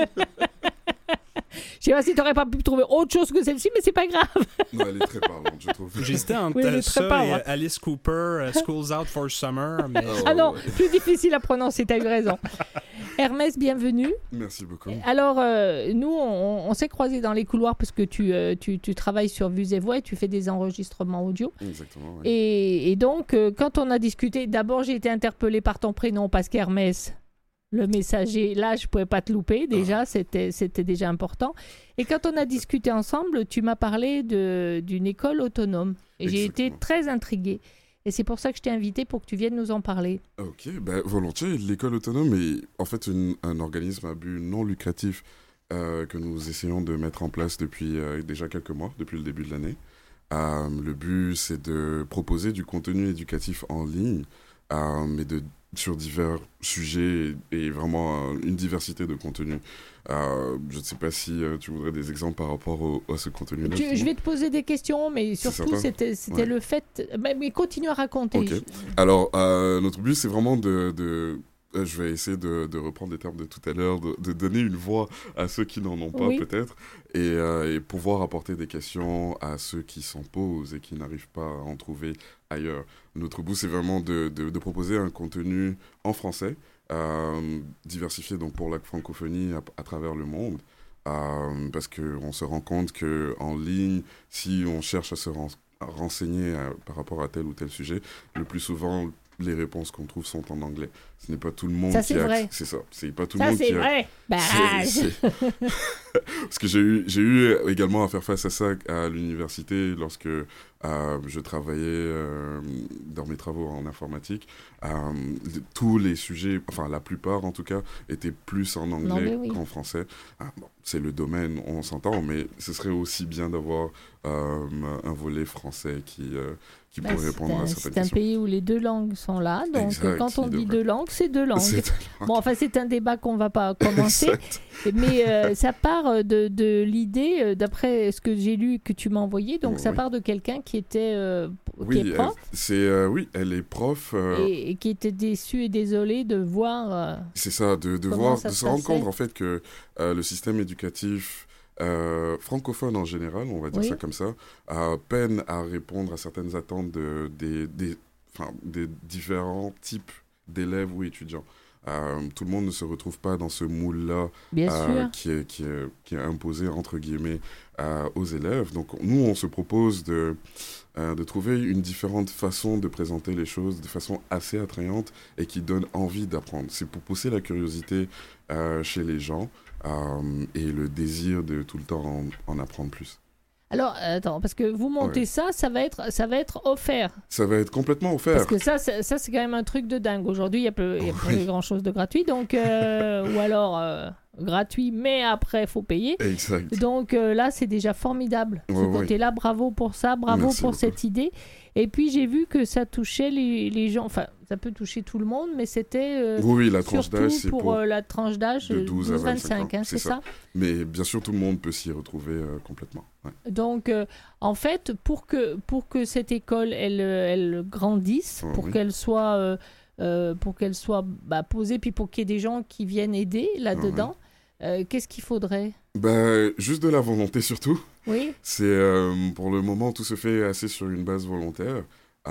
Je sais pas si tu n'aurais pas pu trouver autre chose que celle-ci, mais c'est pas grave. Non, elle est très parlante, je trouve. J'hésitais entre Oui, elle est ça très et parlante. Alice Cooper, euh, School's Out for Summer. Mais... Oh, Ah non, ouais. plus difficile à prononcer, tu as eu raison. Hermès, bienvenue. Merci beaucoup. Alors, euh, nous, on, on s'est croisés dans les couloirs parce que tu, euh, tu, tu travailles sur Vues et Voix et tu fais des enregistrements audio. Exactement, oui. Et, et donc, euh, quand on a discuté, d'abord, j'ai été interpellée par ton prénom parce qu'Hermès, le messager, là, je ne pouvais pas te louper. Déjà, c'était, c'était déjà important. Et quand on a discuté ensemble, tu m'as parlé de, d'une école autonome. Et j'ai été Exactement. très intriguée. Et c'est pour ça que je t'ai invité pour que tu viennes nous en parler. Ok, ben, volontiers. L'école autonome est en fait une- un organisme à but non lucratif euh, que nous essayons de mettre en place depuis euh, déjà quelques mois, depuis le début de l'année. Euh, le but, c'est de proposer du contenu éducatif en ligne, euh, mais de, sur divers sujets et, et vraiment euh, une diversité de contenus. Euh, je ne sais pas si euh, tu voudrais des exemples par rapport au- à ce contenu-là. Tu- je vais te poser des questions, mais C'est surtout, certain. c'était, c'était Ouais. le fait... Mais, mais continue à raconter. Ok. Alors, euh, notre but, c'est vraiment de... de euh, je vais essayer de, de reprendre les termes de tout à l'heure, de, de donner une voix à ceux qui n'en ont pas, Oui. peut-être, et, euh, et pouvoir apporter des questions à ceux qui s'en posent et qui n'arrivent pas à en trouver ailleurs. Notre but, c'est vraiment de, de, de proposer un contenu en français, euh, diversifié donc pour la francophonie à, à travers le monde. Euh, parce qu'on se rend compte qu'en ligne, si on cherche à se ren- à renseigner euh, par rapport à tel ou tel sujet, le plus souvent, les réponses qu'on trouve sont en anglais. Ce n'est pas tout le monde Ça, qui c'est a... vrai. C'est ça. C'est pas tout le Ça, monde c'est qui a... vrai. Barrage. C'est- c'est- Parce que j'ai eu, j'ai eu également à faire face à ça à l'université lorsque euh, je travaillais euh, dans mes travaux en informatique. Euh, tous les sujets, enfin la plupart en tout cas, étaient plus en anglais anglais, oui. qu'en français. Ah, bon, c'est le domaine, on s'entend, mais ce serait aussi bien d'avoir euh, un volet français qui, euh, qui Bah, pourrait c'est répondre un, à certaines c'est un questions. pays où les deux langues sont là. Donc, Exact, quand on il dit devrait. deux langues, c'est deux langues. C'est- Bon, enfin, c'est un débat qu'on ne va pas commencer. Exact. Mais euh, ça part de, de l'idée, euh, d'après ce que j'ai lu, que tu m'as envoyé. Donc, Oh, ça oui. part de quelqu'un qui était euh, qui Oui, est elle, prof c'est, euh, oui, elle est prof. euh, et, et qui était déçu et désolé de voir... euh, C'est ça, de, de Comment voir, ça de se se rendre passait compte en fait que euh, le système éducatif euh, francophone en général, on va dire Oui. ça comme ça, a peine à répondre à certaines attentes de, des, des, enfin, des différents types d'élèves ou étudiants. Euh, tout le monde ne se retrouve pas dans ce moule-là Bien euh, sûr. qui, est, qui, est, qui est imposé entre guillemets euh, aux élèves. Donc nous, on se propose de, euh, de trouver une différente façon de présenter les choses de façon assez attrayante et qui donne envie d'apprendre. C'est pour pousser la curiosité euh, chez les gens euh, et le désir de tout le temps en, en apprendre plus. Alors, attends, parce que vous montez Ouais. ça, ça va être, ça va être offert. Ça va être complètement offert. Parce que ça, c'est- ça c'est quand même un truc de dingue. Aujourd'hui, il n'y a, peu- il y a Oui. pas grand-chose de gratuit. Donc, euh, ou alors euh, gratuit, mais après, il faut payer. Exact. Donc euh, là, c'est déjà formidable. Ouais, Ce ouais. côté-là, bravo pour ça, bravo Merci pour beaucoup. cette idée. Et puis, j'ai vu que ça touchait les, les gens. Enfin, ça peut toucher tout le monde, mais c'était euh, Oui, oui, la tranche surtout d'âge, c'est pour, pour... euh, la tranche d'âge de douze à vingt-cinq ans, hein, c'est c'est ça, ça. Mais bien sûr, tout le monde peut s'y retrouver euh, complètement. Ouais. Donc, euh, en fait, pour que, pour que cette école, elle, euh, elle grandisse, Oh, pour oui. qu'elle soit, euh, euh, pour qu'elle soit bah, posée, puis pour qu'il y ait des gens qui viennent aider là-dedans, euh, qu'est-ce qu'il faudrait? Bah, juste de la volonté surtout. Oui, C'est euh, pour le moment tout se fait assez sur une base volontaire.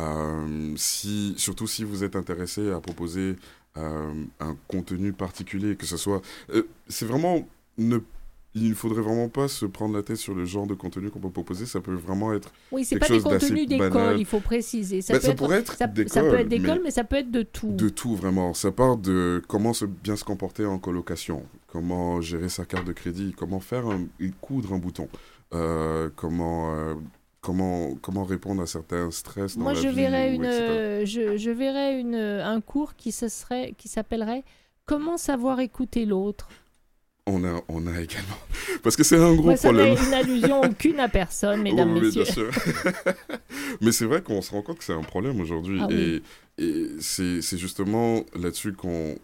Euh, si, surtout si vous êtes intéressé à proposer euh, un contenu particulier, que ce soit, euh, c'est vraiment ne, il ne faudrait vraiment pas se prendre la tête sur le genre de contenu qu'on peut proposer. Ça peut vraiment être, oui, c'est quelque pas des chose d'assez contenus d'école, banal. il faut préciser. Ça, Bah, peut, ça être, pourrait être ça, d'école, ça peut être d'école, mais mais... ça peut être de tout. de tout vraiment. Ça part de comment se, bien se comporter en colocation, comment gérer sa carte de crédit, comment faire un, et coudre un bouton, euh, comment euh, Comment, comment répondre à certains stress dans Moi, la je vie, verrais, ou une, et cetera. euh, je, je verrais une, un cours qui, se serait, qui s'appellerait « Comment savoir écouter l'autre ». On a, on a également... Parce que c'est un gros Moi, ça problème. n'est une allusion aucune à personne, mesdames, Oui, oui, messieurs. bien sûr. Mais c'est vrai qu'on se rend compte que c'est un problème aujourd'hui. Ah et oui. et c'est, c'est justement là-dessus qu'on...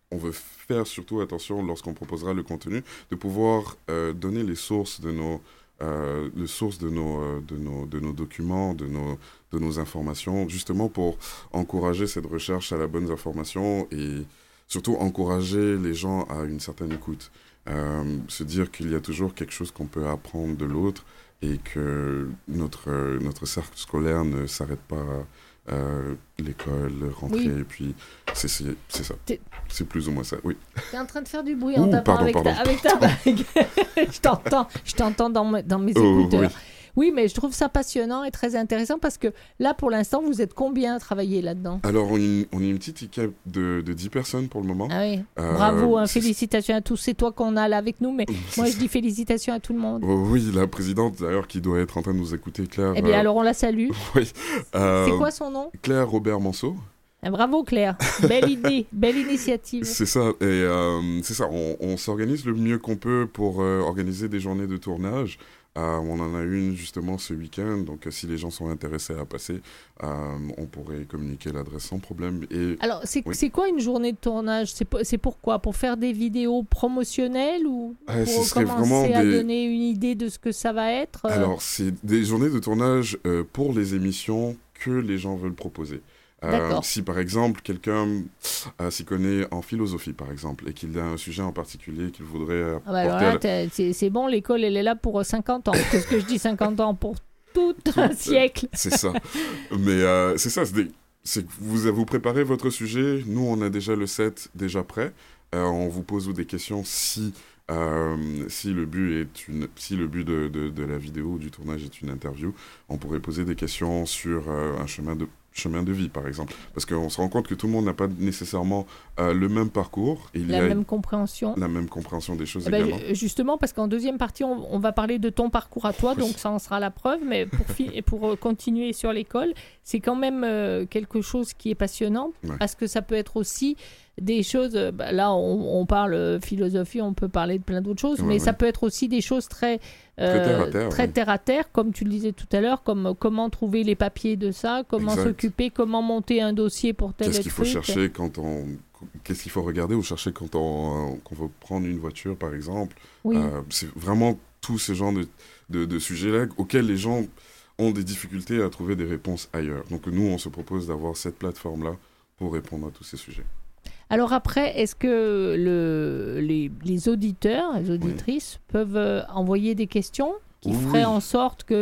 on veut faire surtout attention lorsqu'on proposera le contenu, de pouvoir euh, donner les sources de nos, euh, les sources de nos, euh, de nos, de nos documents, de nos, de nos informations, justement pour encourager cette recherche à la bonne information et surtout encourager les gens à une certaine écoute. Euh, se dire qu'il y a toujours quelque chose qu'on peut apprendre de l'autre et que notre, euh, notre cercle scolaire ne s'arrête pas à euh, l'école, rentrer, Oui. et puis c'est, c'est, c'est ça. T'es- C'est plus ou moins ça, oui. T'es en train de faire du bruit Ouh, en tapant pardon, avec, pardon. Ta, avec ta bague. je t'entends, je t'entends dans, mes- dans mes Oh, écouteurs. oui. Oui, mais je trouve ça passionnant et très intéressant parce que là, pour l'instant, vous êtes combien à travailler là-dedans? Alors, on est, on est une petite équipe de, de dix personnes pour le moment. Ah oui, Euh, bravo, hein, c'est- félicitations à tous. C'est toi qu'on a là avec nous, mais c'est moi, je ça. dis félicitations à tout le monde. Oh, oui, la présidente, d'ailleurs, qui doit être en train de nous écouter, Claire. Eh bien, euh, alors, on la salue. oui. Euh, C'est quoi son nom? Claire Robert Manceau. Ah, bravo, Claire. Belle idée, belle initiative. C'est ça, et euh, c'est ça, on, on s'organise le mieux qu'on peut pour euh, organiser des journées de tournage. Euh, on en a une justement ce week-end, donc euh, si les gens sont intéressés à passer, euh, on pourrait communiquer l'adresse sans problème. Et Alors, c'est Oui. c'est quoi une journée de tournage? C'est po- c'est pourquoi? Pour faire des vidéos promotionnelles ou Euh, ce pour serait commencer vraiment à des- donner une idée de ce que ça va être? euh, alors, c'est des journées de tournage euh, pour les émissions que les gens veulent proposer. Euh, D'accord. si par exemple quelqu'un euh, s'y connaît en philosophie par exemple et qu'il a un sujet en particulier qu'il voudrait euh, Ah bah alors porter à là, la- t'as- c'est c'est bon, l'école, elle est là pour euh, cinquante ans. Qu'est-ce que je dis cinquante ans? Pour tout un siècle. C'est ça. Mais euh, c'est ça, c'est, des- c'est que vous, vous préparez votre sujet. Nous, on a déjà le set déjà prêt. Euh, on vous pose des questions si, euh, si le but, est une, si le but de, de, de la vidéo ou du tournage est une interview. On pourrait poser des questions sur euh, un chemin de, chemin de vie, par exemple. Parce qu'on se rend compte que tout le monde n'a pas nécessairement euh, le même parcours. Et il La y a même compréhension. la même compréhension des choses Eh ben, également. ju- justement, parce qu'en deuxième partie, on, on va parler de ton parcours à toi, Oui. donc ça en sera la preuve. Mais pour, fi- et pour euh, continuer sur l'école, c'est quand même euh, quelque chose qui est passionnant, Ouais. parce que ça peut être aussi des choses. euh, bah, là, on, on parle euh, philosophie, on peut parler de plein d'autres choses, Ouais, mais ouais. ça peut être aussi des choses très Très terre à terre, très ouais. terre à terre, comme tu le disais tout à l'heure, comme euh, comment trouver les papiers de ça, comment Exact. s'occuper, comment monter un dossier pour tel Qu'est-ce et qu'il faut truc. chercher quand on... Qu'est-ce qu'il faut regarder ou chercher quand on, euh, qu'on veut prendre une voiture, par exemple. Oui. Euh, c'est vraiment tous ces genres de, de, de sujets-là auxquels les gens ont des difficultés à trouver des réponses ailleurs. Donc nous, on se propose d'avoir cette plateforme-là pour répondre à tous ces sujets. Alors après, est-ce que le, les, les auditeurs, les auditrices peuvent euh, envoyer des questions qui Oui. feraient en sorte que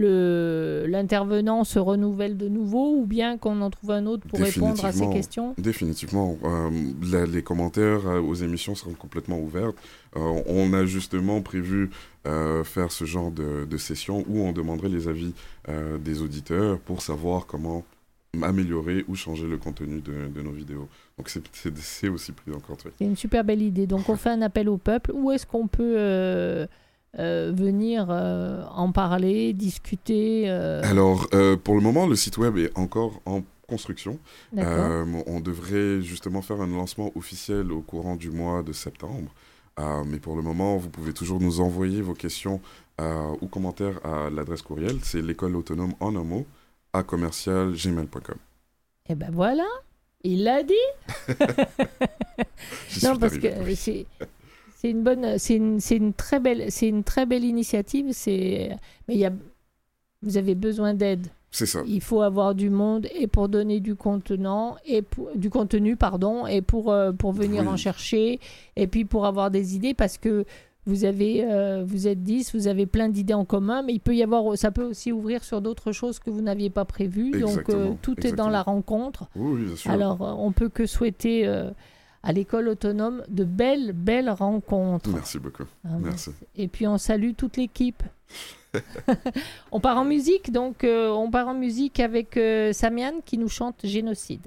le, l'intervenant se renouvelle de nouveau ou bien qu'on en trouve un autre pour répondre à ces Définitivement. questions? Définitivement. Euh, la- les commentaires euh, aux émissions seront complètement ouverts. Euh, on a justement prévu euh, faire ce genre de, de session où on demanderait les avis euh, des auditeurs pour savoir comment améliorer ou changer le contenu de, de nos vidéos. Donc c'est, c'est, c'est aussi pris en compte. Oui. C'est une super belle idée. Donc on fait un appel au peuple. Où est-ce qu'on peut euh, euh, venir euh, en parler, discuter euh, Alors, euh, pour le moment, le site web est encore en construction. D'accord. Euh, on devrait justement faire un lancement officiel au courant du mois de septembre. Euh, mais pour le moment, vous pouvez toujours nous envoyer vos questions euh, ou commentaires à l'adresse courriel. C'est l'école autonome en un mot à commercial gmail point com. Eh ben voilà, il l'a dit. J'y Non, suis parce arrivé, que oui. c'est c'est une bonne, c'est une, c'est une très belle, c'est une très belle initiative. C'est, mais il y a, vous avez besoin d'aide. C'est ça. Il faut avoir du monde et pour donner du contenant et pour, du contenu, pardon, et pour euh, pour venir Oui. en chercher et puis pour avoir des idées parce que vous avez, euh, vous êtes dix, vous avez plein d'idées en commun, mais il peut y avoir, ça peut aussi ouvrir sur d'autres choses que vous n'aviez pas prévues. Donc euh, Exactement, tout est dans exactement. la rencontre. Oui, oui, bien sûr. Alors, euh, on peut que souhaiter euh, à l'école autonome de belles, belles rencontres. Merci beaucoup. Ah, Merci. Et puis, on salue toute l'équipe. On part en musique, donc euh, on part en musique avec euh, Samian qui nous chante Génocide.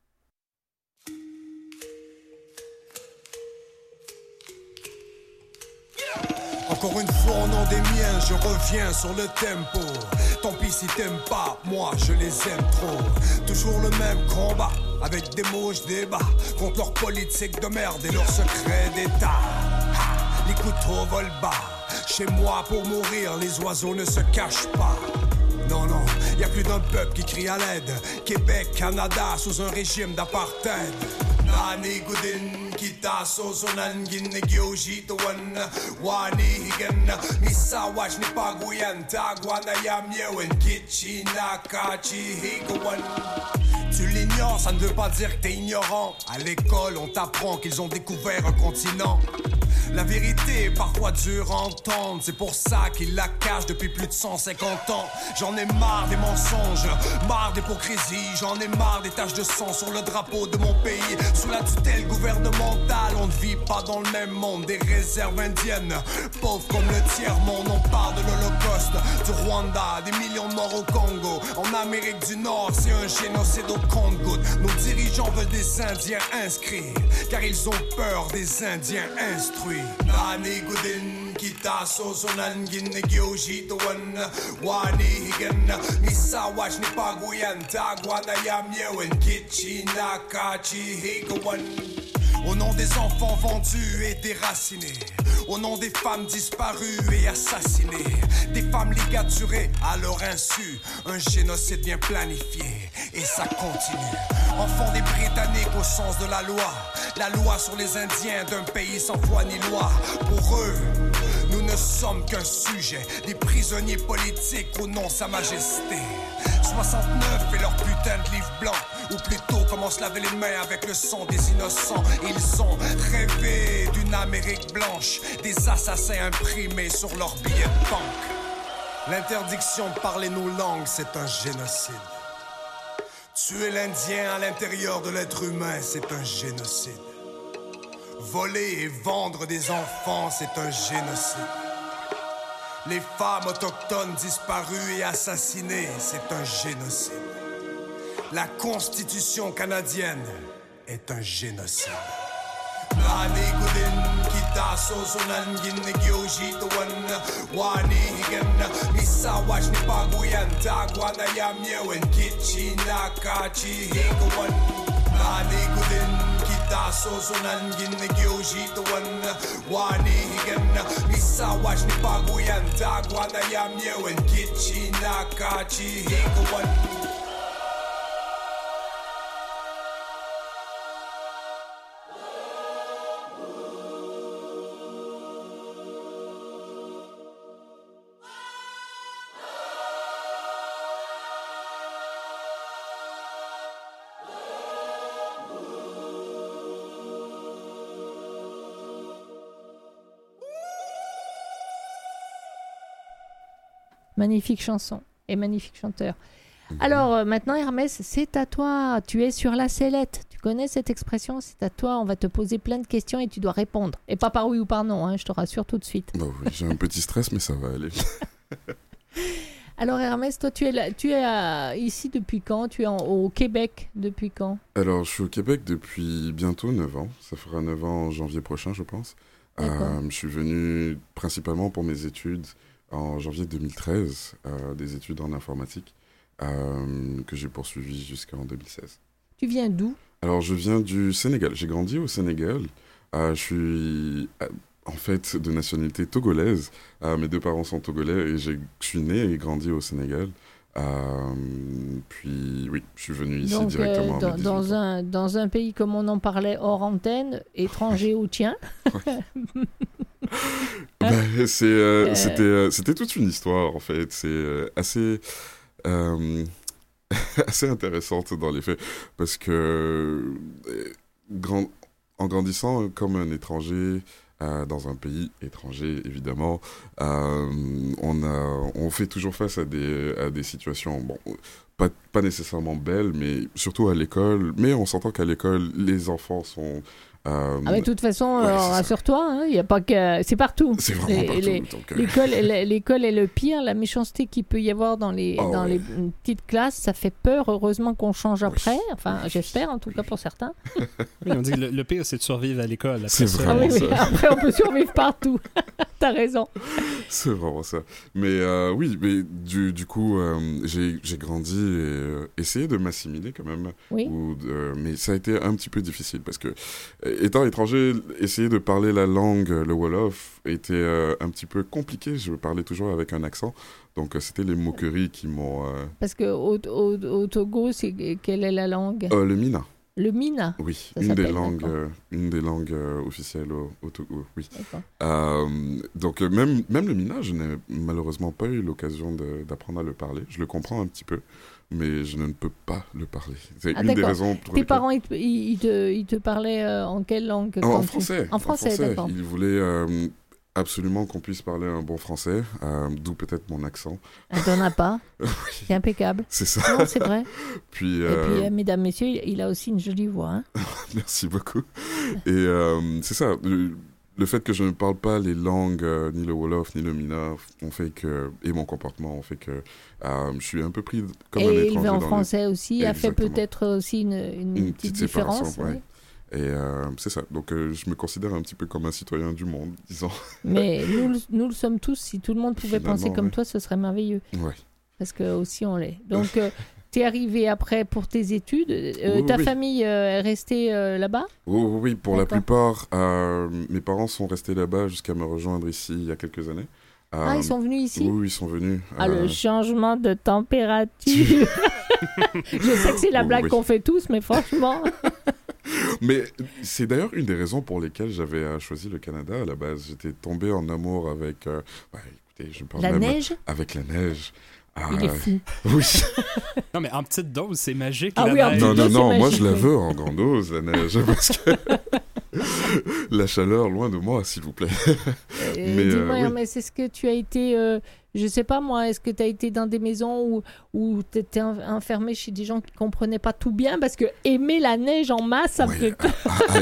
Encore une fois au nom des miens, je reviens sur le tempo. Tant pis si t'aimes pas, moi je les aime trop. Toujours le même combat, avec des mots je débat contre leur politique de merde et leurs secrets d'État. Ha, les couteaux volent bas, chez moi pour mourir, les oiseaux ne se cachent pas. Non, non, y a plus d'un peuple qui crie à l'aide. Québec, Canada, sous un régime d'apartheid. Nani Goudin, kita so sonan ginegyoji to one wani higan misa watch ni paguyan tagwana yam yewen kichi nakachi higawan. Tu l'ignores, ça ne veut pas dire que t'es ignorant. À l'école, on t'apprend qu'ils ont découvert un continent. La vérité est parfois dure à entendre. C'est pour ça qu'ils la cachent depuis plus de cent cinquante ans. J'en ai marre des mensonges, marre d'hypocrisie. J'en ai marre des taches de sang sur le drapeau de mon pays. Sous la tutelle gouvernementale, on ne vit pas dans le même monde. Des réserves indiennes, pauvres comme le tiers-monde. On parle de l'Holocauste, du Rwanda, des millions de morts au Congo. En Amérique du Nord, c'est un génocide au compte-gouttes. Nos dirigeants veulent des Indiens inscrits, car ils ont peur des Indiens instruits. Nani gudin kita so sonan ginegyoji to one wani higan misa watch ni paguyan tagwana yam yewen kichi nakachi higawan. Au nom des enfants vendus et déracinés, au nom des femmes disparues et assassinées, des familles ligaturées à leur insu, un génocide bien planifié et ça continue. Enfants des Britanniques au sens de la loi, la loi sur les Indiens d'un pays sans foi ni loi. Pour eux, nous ne sommes qu'un sujet, des prisonniers politiques au nom de Sa Majesté. soixante-neuf et leur putain de livre blanc, ou plutôt comment se laver les mains avec le sang des innocents. Ils ont rêvé d'une Amérique blanche, des assassins imprimés sur leurs billets de banque. L'interdiction de parler nos langues, c'est un génocide. Tuer l'Indien à l'intérieur de l'être humain, c'est un génocide. Voler et vendre des enfants, c'est un génocide. Les femmes autochtones disparues et assassinées, c'est un génocide. La Constitution canadienne est un génocide. Nani gudin kita so sonan ginegyoji to one wani higan misa watch ni paguyan tagwana yam yewen kichi nakachi higawan. Nani gudin kita so sonan ginegyoji to one wani higan misa watch ni paguyan tagwana yam yewen kichi nakachi higawan. Magnifique chanson et magnifique chanteur. Alors euh, maintenant Hermès, c'est à toi. Tu es sur la sellette. Tu connais cette expression? C'est à toi. On va te poser plein de questions et tu dois répondre. Et pas par oui ou par non, hein, je te rassure tout de suite. Bah oui, j'ai un petit stress, mais ça va aller. Alors Hermès, toi tu es, là, tu es à, ici depuis quand? Tu es en, au Québec depuis quand? Alors je suis au Québec depuis bientôt neuf ans. Ça fera neuf ans en janvier prochain, je pense. Euh, je suis venu principalement pour mes études en janvier deux mille treize, euh, des études en informatique euh, que j'ai poursuivies jusqu'en deux mille seize. Tu viens d'où? Alors, je viens du Sénégal. J'ai grandi au Sénégal. Euh, je suis euh, en fait de nationalité togolaise. Euh, mes deux parents sont togolais et j'ai, je suis né et grandi au Sénégal. Euh, puis, oui, je suis venu ici Donc, directement. Euh, dans, dans, un, dans un pays, comme on en parlait hors antenne, étranger au tien. Ben, c'est, euh, euh... C'était, euh, c'était toute une histoire, en fait. C'est euh, assez, euh, assez intéressante dans les faits. Parce que, euh, grand... en grandissant comme un étranger, euh, dans un pays étranger, évidemment, euh, on, a, on fait toujours face à des, à des situations, bon, pas, pas nécessairement belles, mais surtout à l'école. Mais on s'entend qu'à l'école, les enfants sont... Euh, ah mais de toute façon, ouais, rassure-toi, il hein, y a pas que c'est partout. C'est vraiment les, partout. Les, donc, euh... l'école, l'école est le pire. La méchanceté qu'il peut y avoir dans les oh, dans ouais. les petites classes, ça fait peur. Heureusement qu'on change après. Enfin, oui. j'espère en tout cas pour certains. Oui, on dit que le, le pire c'est de survivre à l'école. C'est ça. vraiment ah, oui, ça. Oui, après, on peut survivre partout. T'as raison. C'est vraiment ça. Mais euh, oui, mais du, du coup, euh, j'ai, j'ai grandi et euh, essayé de m'assimiler quand même. Oui. Ou de, mais ça a été un petit peu difficile parce que, étant étranger, essayer de parler la langue, le Wolof, était euh, un petit peu compliqué. Je parlais toujours avec un accent. Donc, euh, c'était les moqueries qui m'ont... Euh... Parce qu'au au, au Togo, c'est, quelle est la langue? euh, Le Mina. Le Mina. Oui, Ça une des s'appelle, langues, d'accord. euh, une des langues euh, officielles au, au Togo, oui. D'accord. Euh, donc euh, même, même le Mina, je n'ai malheureusement pas eu l'occasion de- d'apprendre à le parler. Je le comprends un petit peu, mais je ne peux pas le parler. C'est Ah, une des d'accord. raisons pour Tes lesquelles- parents, ils te, ils- ils te, ils te parlaient euh, en quelle langue En, quand en tu- français. En français, d'accord. Ils voulaient euh, absolument qu'on puisse parler un bon français, euh, d'où peut-être mon accent. Ah, t'en as pas. C'est impeccable. C'est ça. Non, c'est vrai. Puis, Et euh, puis, euh, mesdames, messieurs, il, il a aussi une jolie voix. Hein. merci beaucoup. Et euh, c'est ça. Le, le fait que je ne parle pas les langues, euh, ni le Wolof, ni le Mina, on fait que, et mon comportement, on fait que euh, je suis un peu pris comme un Et étranger. élevé en dans le- français aussi a fait Exactement. peut-être aussi une, une Une petite petite séparation, différence. ouais. oui. Et euh, c'est ça. Donc euh, je me considère un petit peu comme un citoyen du monde, disons. Mais nous, le- nous le sommes tous. Si tout le monde pouvait Finalement, penser comme ouais. toi, ce serait merveilleux. Ouais. Parce que aussi on l'est. Donc, euh, t'es arrivé après pour tes études. Euh, Oui, ta oui. famille euh, est restée euh, là-bas? Oui, oui, oui, pour la D'accord. plupart, euh, mes parents sont restés là-bas jusqu'à me rejoindre ici il y a quelques années. Ah, Euh, ils sont venus ici? Oui, oui, ils sont venus. Ah, euh, le changement de température. Je sais que c'est la Oh, blague oui. qu'on fait tous, mais franchement. Mais c'est d'ailleurs une des raisons pour lesquelles j'avais euh, choisi le Canada à la base. J'étais tombé en amour avec. euh, bah, écoutez, je parle La même neige? avec la neige. Il est Euh, fou. Oui. Non, mais en petite dose, c'est magique. Ah la oui, en neige. petite Non, non, dose, non, c'est moi magique, je la oui. veux en grande dose, la neige, parce que la chaleur, loin de moi, s'il vous plaît. Euh, Mais, Dis-moi, euh, oui. mais c'est ce que tu as été. euh, je sais pas moi, est-ce que tu as été dans des maisons où, où tu étais enfermé chez des gens qui comprenaient pas tout bien? Parce que aimer la neige en masse, ça me Ouais, fait. ah, ah,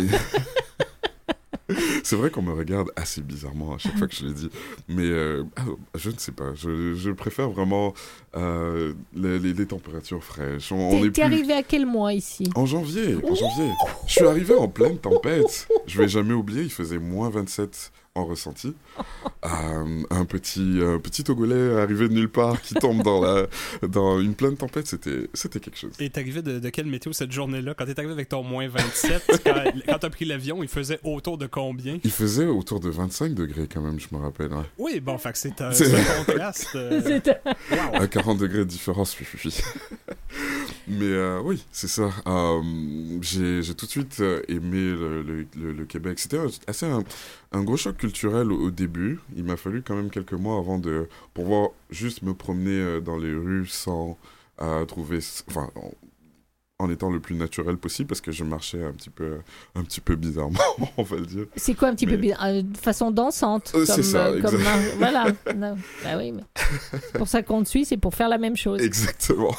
c'est vrai qu'on me regarde assez bizarrement à chaque fois que je le dis, mais euh, ah, je ne sais pas. Je, je préfère vraiment euh, les, les- les températures fraîches. On, on T'es est t'es plus... arrivé à quel mois ici? En janvier, en janvier. Je suis arrivé en pleine tempête. Je vais jamais oublier, il faisait moins vingt-sept en ressenti. Euh, un petit, un petit Togolais arrivé de nulle part qui tombe dans, la, dans une pleine tempête, c'était, c'était quelque chose. Et t'es arrivé de, de quelle météo cette journée-là? Quand t'es arrivé avec ton moins vingt-sept, quand, quand t'as pris l'avion, il faisait autour de combien? Il faisait autour de vingt-cinq degrés quand même, je me rappelle. Ouais. Oui, bon, fait que c'est un, C'est- c'est un contraste. euh, C'était- wow. À quarante degrés de différence, oui, oui, oui. Mais euh, oui, c'est ça. Euh, j'ai, j'ai tout de suite euh, aimé le, le, le- le Québec. C'était un- assez un, un gros choc culturel au, au début. Il m'a fallu quand même quelques mois avant de pouvoir juste me promener euh, dans les rues sans euh, trouver... Enfin, en, en étant le plus naturel possible, parce que je marchais un petit peu, un petit peu bizarrement, on va le dire. C'est quoi un petit peu Mais- bizarre? Euh, De façon dansante. Euh, c'est comme, ça, euh, comme exact. un- Voilà. Non. Bah oui, mais c'est pour ça qu'on te suit, c'est pour faire la même chose. Exactement.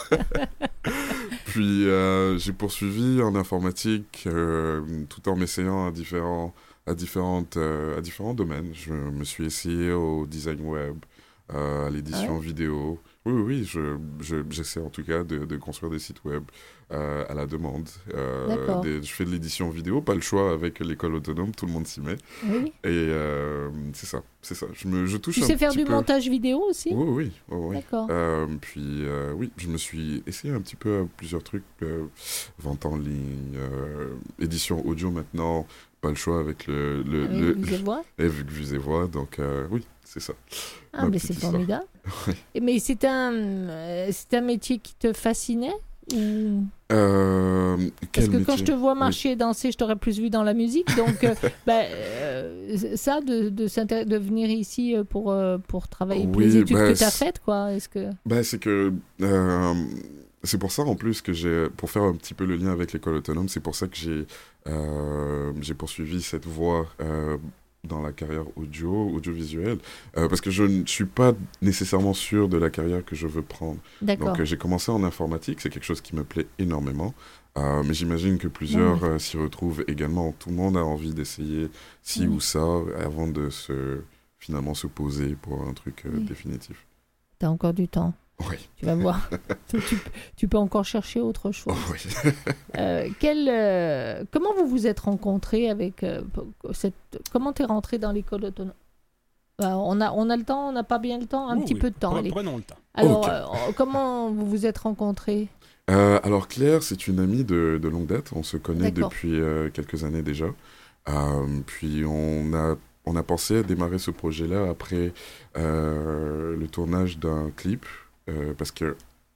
Puis euh, j'ai poursuivi en informatique euh, tout en m'essayant à différents, à, différentes, euh, à différents domaines. Je me suis essayé au design web, euh, à l'édition vidéo. Oui, oui, oui, je, je, j'essaie en tout cas de, de construire des sites web euh, à la demande. Euh, D'accord. des- je fais de l'édition vidéo, pas le choix avec l'école autonome, tout le monde s'y met. Oui. Et euh, c'est ça, c'est ça. Je, me, je touche Tu un sais faire petit du peu... montage vidéo aussi? Oui, oui, oui, oui. D'accord. Euh, puis, euh, oui, je me suis essayé un petit peu à plusieurs trucs. Euh, vente en ligne, euh, édition audio maintenant, pas le choix avec le... le, Avec le- Vues et Voix? et vu que Vues et Voix, donc euh, oui, c'est ça. Ah, Ma mais petite c'est histoire. formidable. Ouais. Et- Mais c'est un, euh, c'est un métier qui te fascinait? Ou... Euh, Parce quel que quand métier? je te vois marcher et danser, je t'aurais plus vu dans la musique. Donc, euh, ben, euh, ça, de, de, s'intér- de venir ici euh, pour, euh, pour travailler, pour Oui, les études ben, que tu as c'est- faites, quoi. Est-ce que... Ben, c'est que... euh, c'est pour ça, en plus, que j'ai... Pour faire un petit peu le lien avec l'école autonome, c'est pour ça que j'ai, euh, j'ai poursuivi cette voie euh, dans la carrière audio, audiovisuelle, euh, parce que je ne suis pas nécessairement sûr de la carrière que je veux prendre. D'accord. Donc, euh, j'ai commencé en informatique, c'est quelque chose qui me plaît énormément. Euh, mais j'imagine que plusieurs Ouais. euh, s'y retrouvent également. Tout le monde a envie d'essayer ci Oui. ou ça avant de se, finalement se poser pour un truc euh, Oui. définitif. Tu as encore du temps. Oui. Tu vas voir. tu, tu- tu peux encore chercher autre chose. Oh, oui. Euh, quel, euh, comment vous vous êtes rencontrés avec euh, cette... Comment tu es rentré dans l'école autonome? Bah, on, a, on a le temps, on n'a pas bien le temps, un Oui, petit oui. peu de temps. Pre- allez. Prenons le temps. Alors, Ok. euh, comment vous vous êtes rencontrés? Euh, alors Claire, c'est une amie de, de longue date. On se connaît D'accord. depuis euh, quelques années déjà. Euh, puis on a, on a pensé à démarrer ce projet-là après euh, le tournage d'un clip. Euh, parce que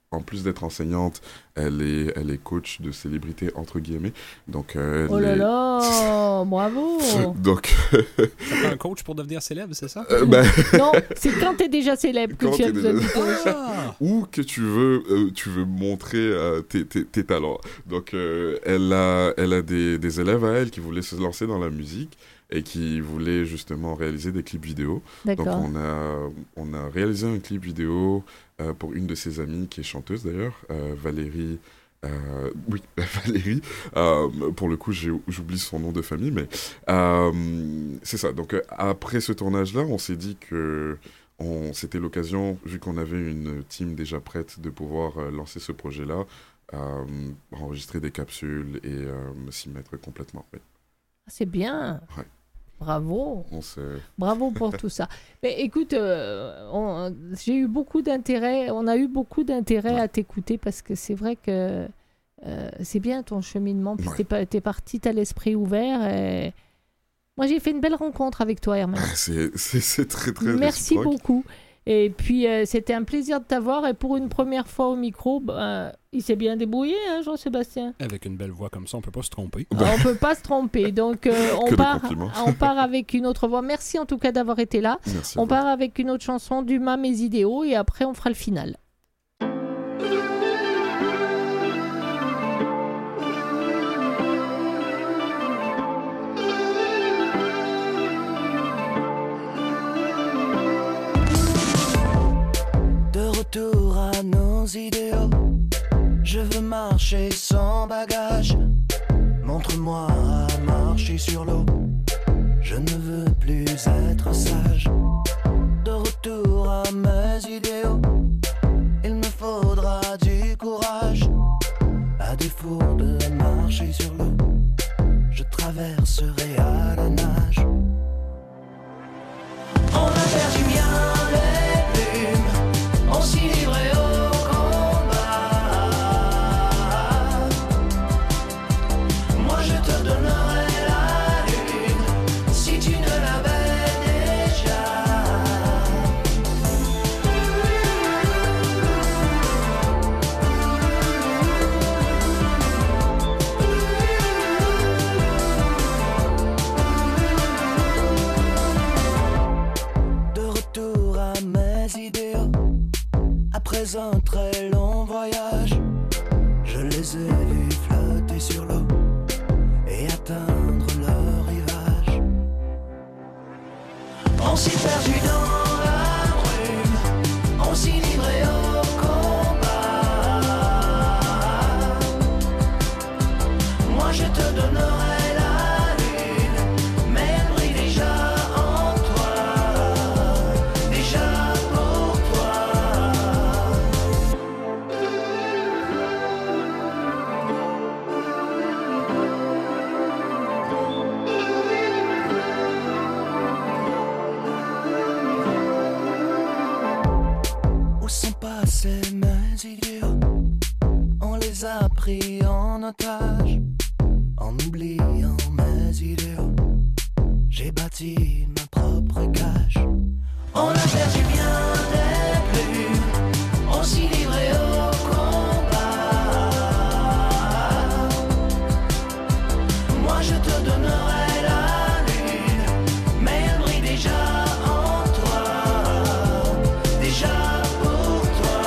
en plus d'être enseignante, elle est, elle est coach de célébrité, entre guillemets. Donc, euh, Oh elle là est- là, bravo. Donc, Ça prend un coach pour devenir célèbre, c'est ça? euh, ben, Non, c'est quand t'es déjà célèbre que Quand tu as t'es besoin déjà- du coach. Ah! ou que tu veux, euh, tu veux montrer euh, tes, tes, tes talents. Donc, euh, elle a, elle a des, des élèves à elle qui voulaient se lancer dans la musique et qui voulaient justement réaliser des clips vidéo. Donc, D'accord. on a, on a réalisé un clip vidéo euh, pour une de ses amies qui est chanteuse d'ailleurs, euh, Valérie. Euh, oui, Valérie. Euh, pour le coup, j'ai- j'oublie son nom de famille, mais euh, c'est ça. Donc, euh, après ce tournage-là, on s'est dit que on, c'était l'occasion, vu qu'on avait une team déjà prête, de pouvoir euh, lancer ce projet-là, euh, enregistrer des capsules et euh, s'y mettre complètement. Oui. C'est bien. Ouais. Bravo. On s'est... Bravo pour tout ça. Mais écoute, euh, on- j'ai eu beaucoup d'intérêt, on a eu beaucoup d'intérêt à t'écouter parce que c'est vrai que euh, c'est bien ton cheminement. Puis Ouais. t'es, pas- t'es parti, t'as l'esprit ouvert. Et... Moi, j'ai fait une belle rencontre avec toi, Hermès. C'est, c'est, c'est très, très Merci réciproque. beaucoup. Et puis, euh, c'était un plaisir de t'avoir. Et pour une première fois au micro, ben, il s'est bien débrouillé, hein, Jean-Sébastien. Avec une belle voix comme ça, on peut pas se tromper. Ah, on peut pas se tromper. Donc, euh, on, Que des part, compliments. on part avec une autre voix. Merci en tout cas d'avoir été là. Merci à On vous. part avec une autre chanson d'Huma Mes Idéaux et après on fera le final. De retour à nos idéaux, je veux marcher sans bagage. Montre-moi à marcher sur l'eau, je ne veux plus être sage. De retour à mes idéaux, il me faudra du courage. À défaut de marcher sur l'eau, je traverserai à la nage. On a perdu bien les plumes, on s'y livrait au combat. Moi je te donnerai la lune, si tu ne l'avais déjà. De retour à mes idéaux, après un très long voyage, je les ai vus flotter sur l'eau et atteindre le rivage. On s'est perdu dans la brume, on s'y livrait au combat. Moi je te donnerai la lune, mais elle brille déjà en toi, déjà pour toi. Où sont passés mes idéaux? On les a pris en otage. En oubliant mes idéaux, j'ai bâti ma propre cage. On a perdu bien des plumes, on s'y livrait au combat. Moi je te donnerai la lune, mais elle brille déjà en toi, déjà pour toi.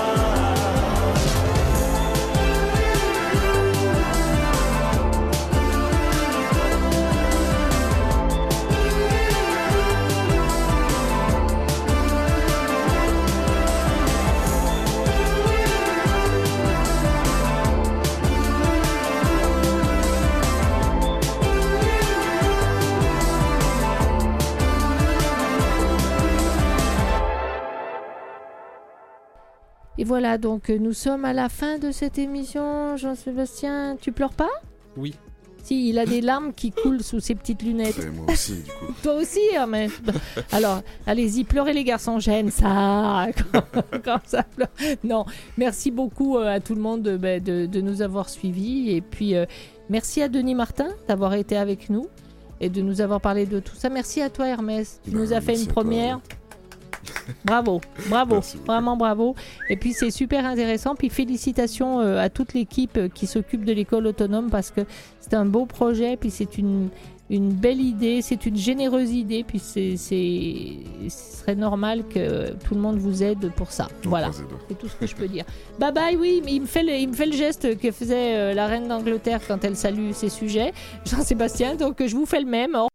Et voilà, donc euh, nous sommes à la fin de cette émission. Jean-Sébastien, tu pleures pas? Oui. Si, il a des larmes qui coulent sous ses petites lunettes. Et moi aussi, du coup. Toi aussi, Hermès. Alors, allez-y, pleurez les garçons, j'aime ça. Quand, quand ça pleure. Non, merci beaucoup euh, à tout le monde de, bah, de, de nous avoir suivis. Et puis, euh, merci à Denis Martin d'avoir été avec nous et de nous avoir parlé de tout ça. Merci à toi, Hermès. Tu Bah, nous as fait merci une à toi. première. Bravo, bravo, Merci beaucoup. vraiment bravo. Et puis c'est super intéressant. Puis félicitations euh, à toute l'équipe euh, qui s'occupe de l'école autonome parce que c'est un beau projet. Puis c'est une, une belle idée, c'est une généreuse idée. Puis c'est, c'est, ce serait normal que tout le monde vous aide pour ça. On Voilà, croise les doigts. c'est tout ce que je peux dire. Bye bye, oui, mais il me fait le, il me fait le geste que faisait euh, la reine d'Angleterre quand elle salue ses sujets, Jean-Sébastien. Donc je vous fais le même. Au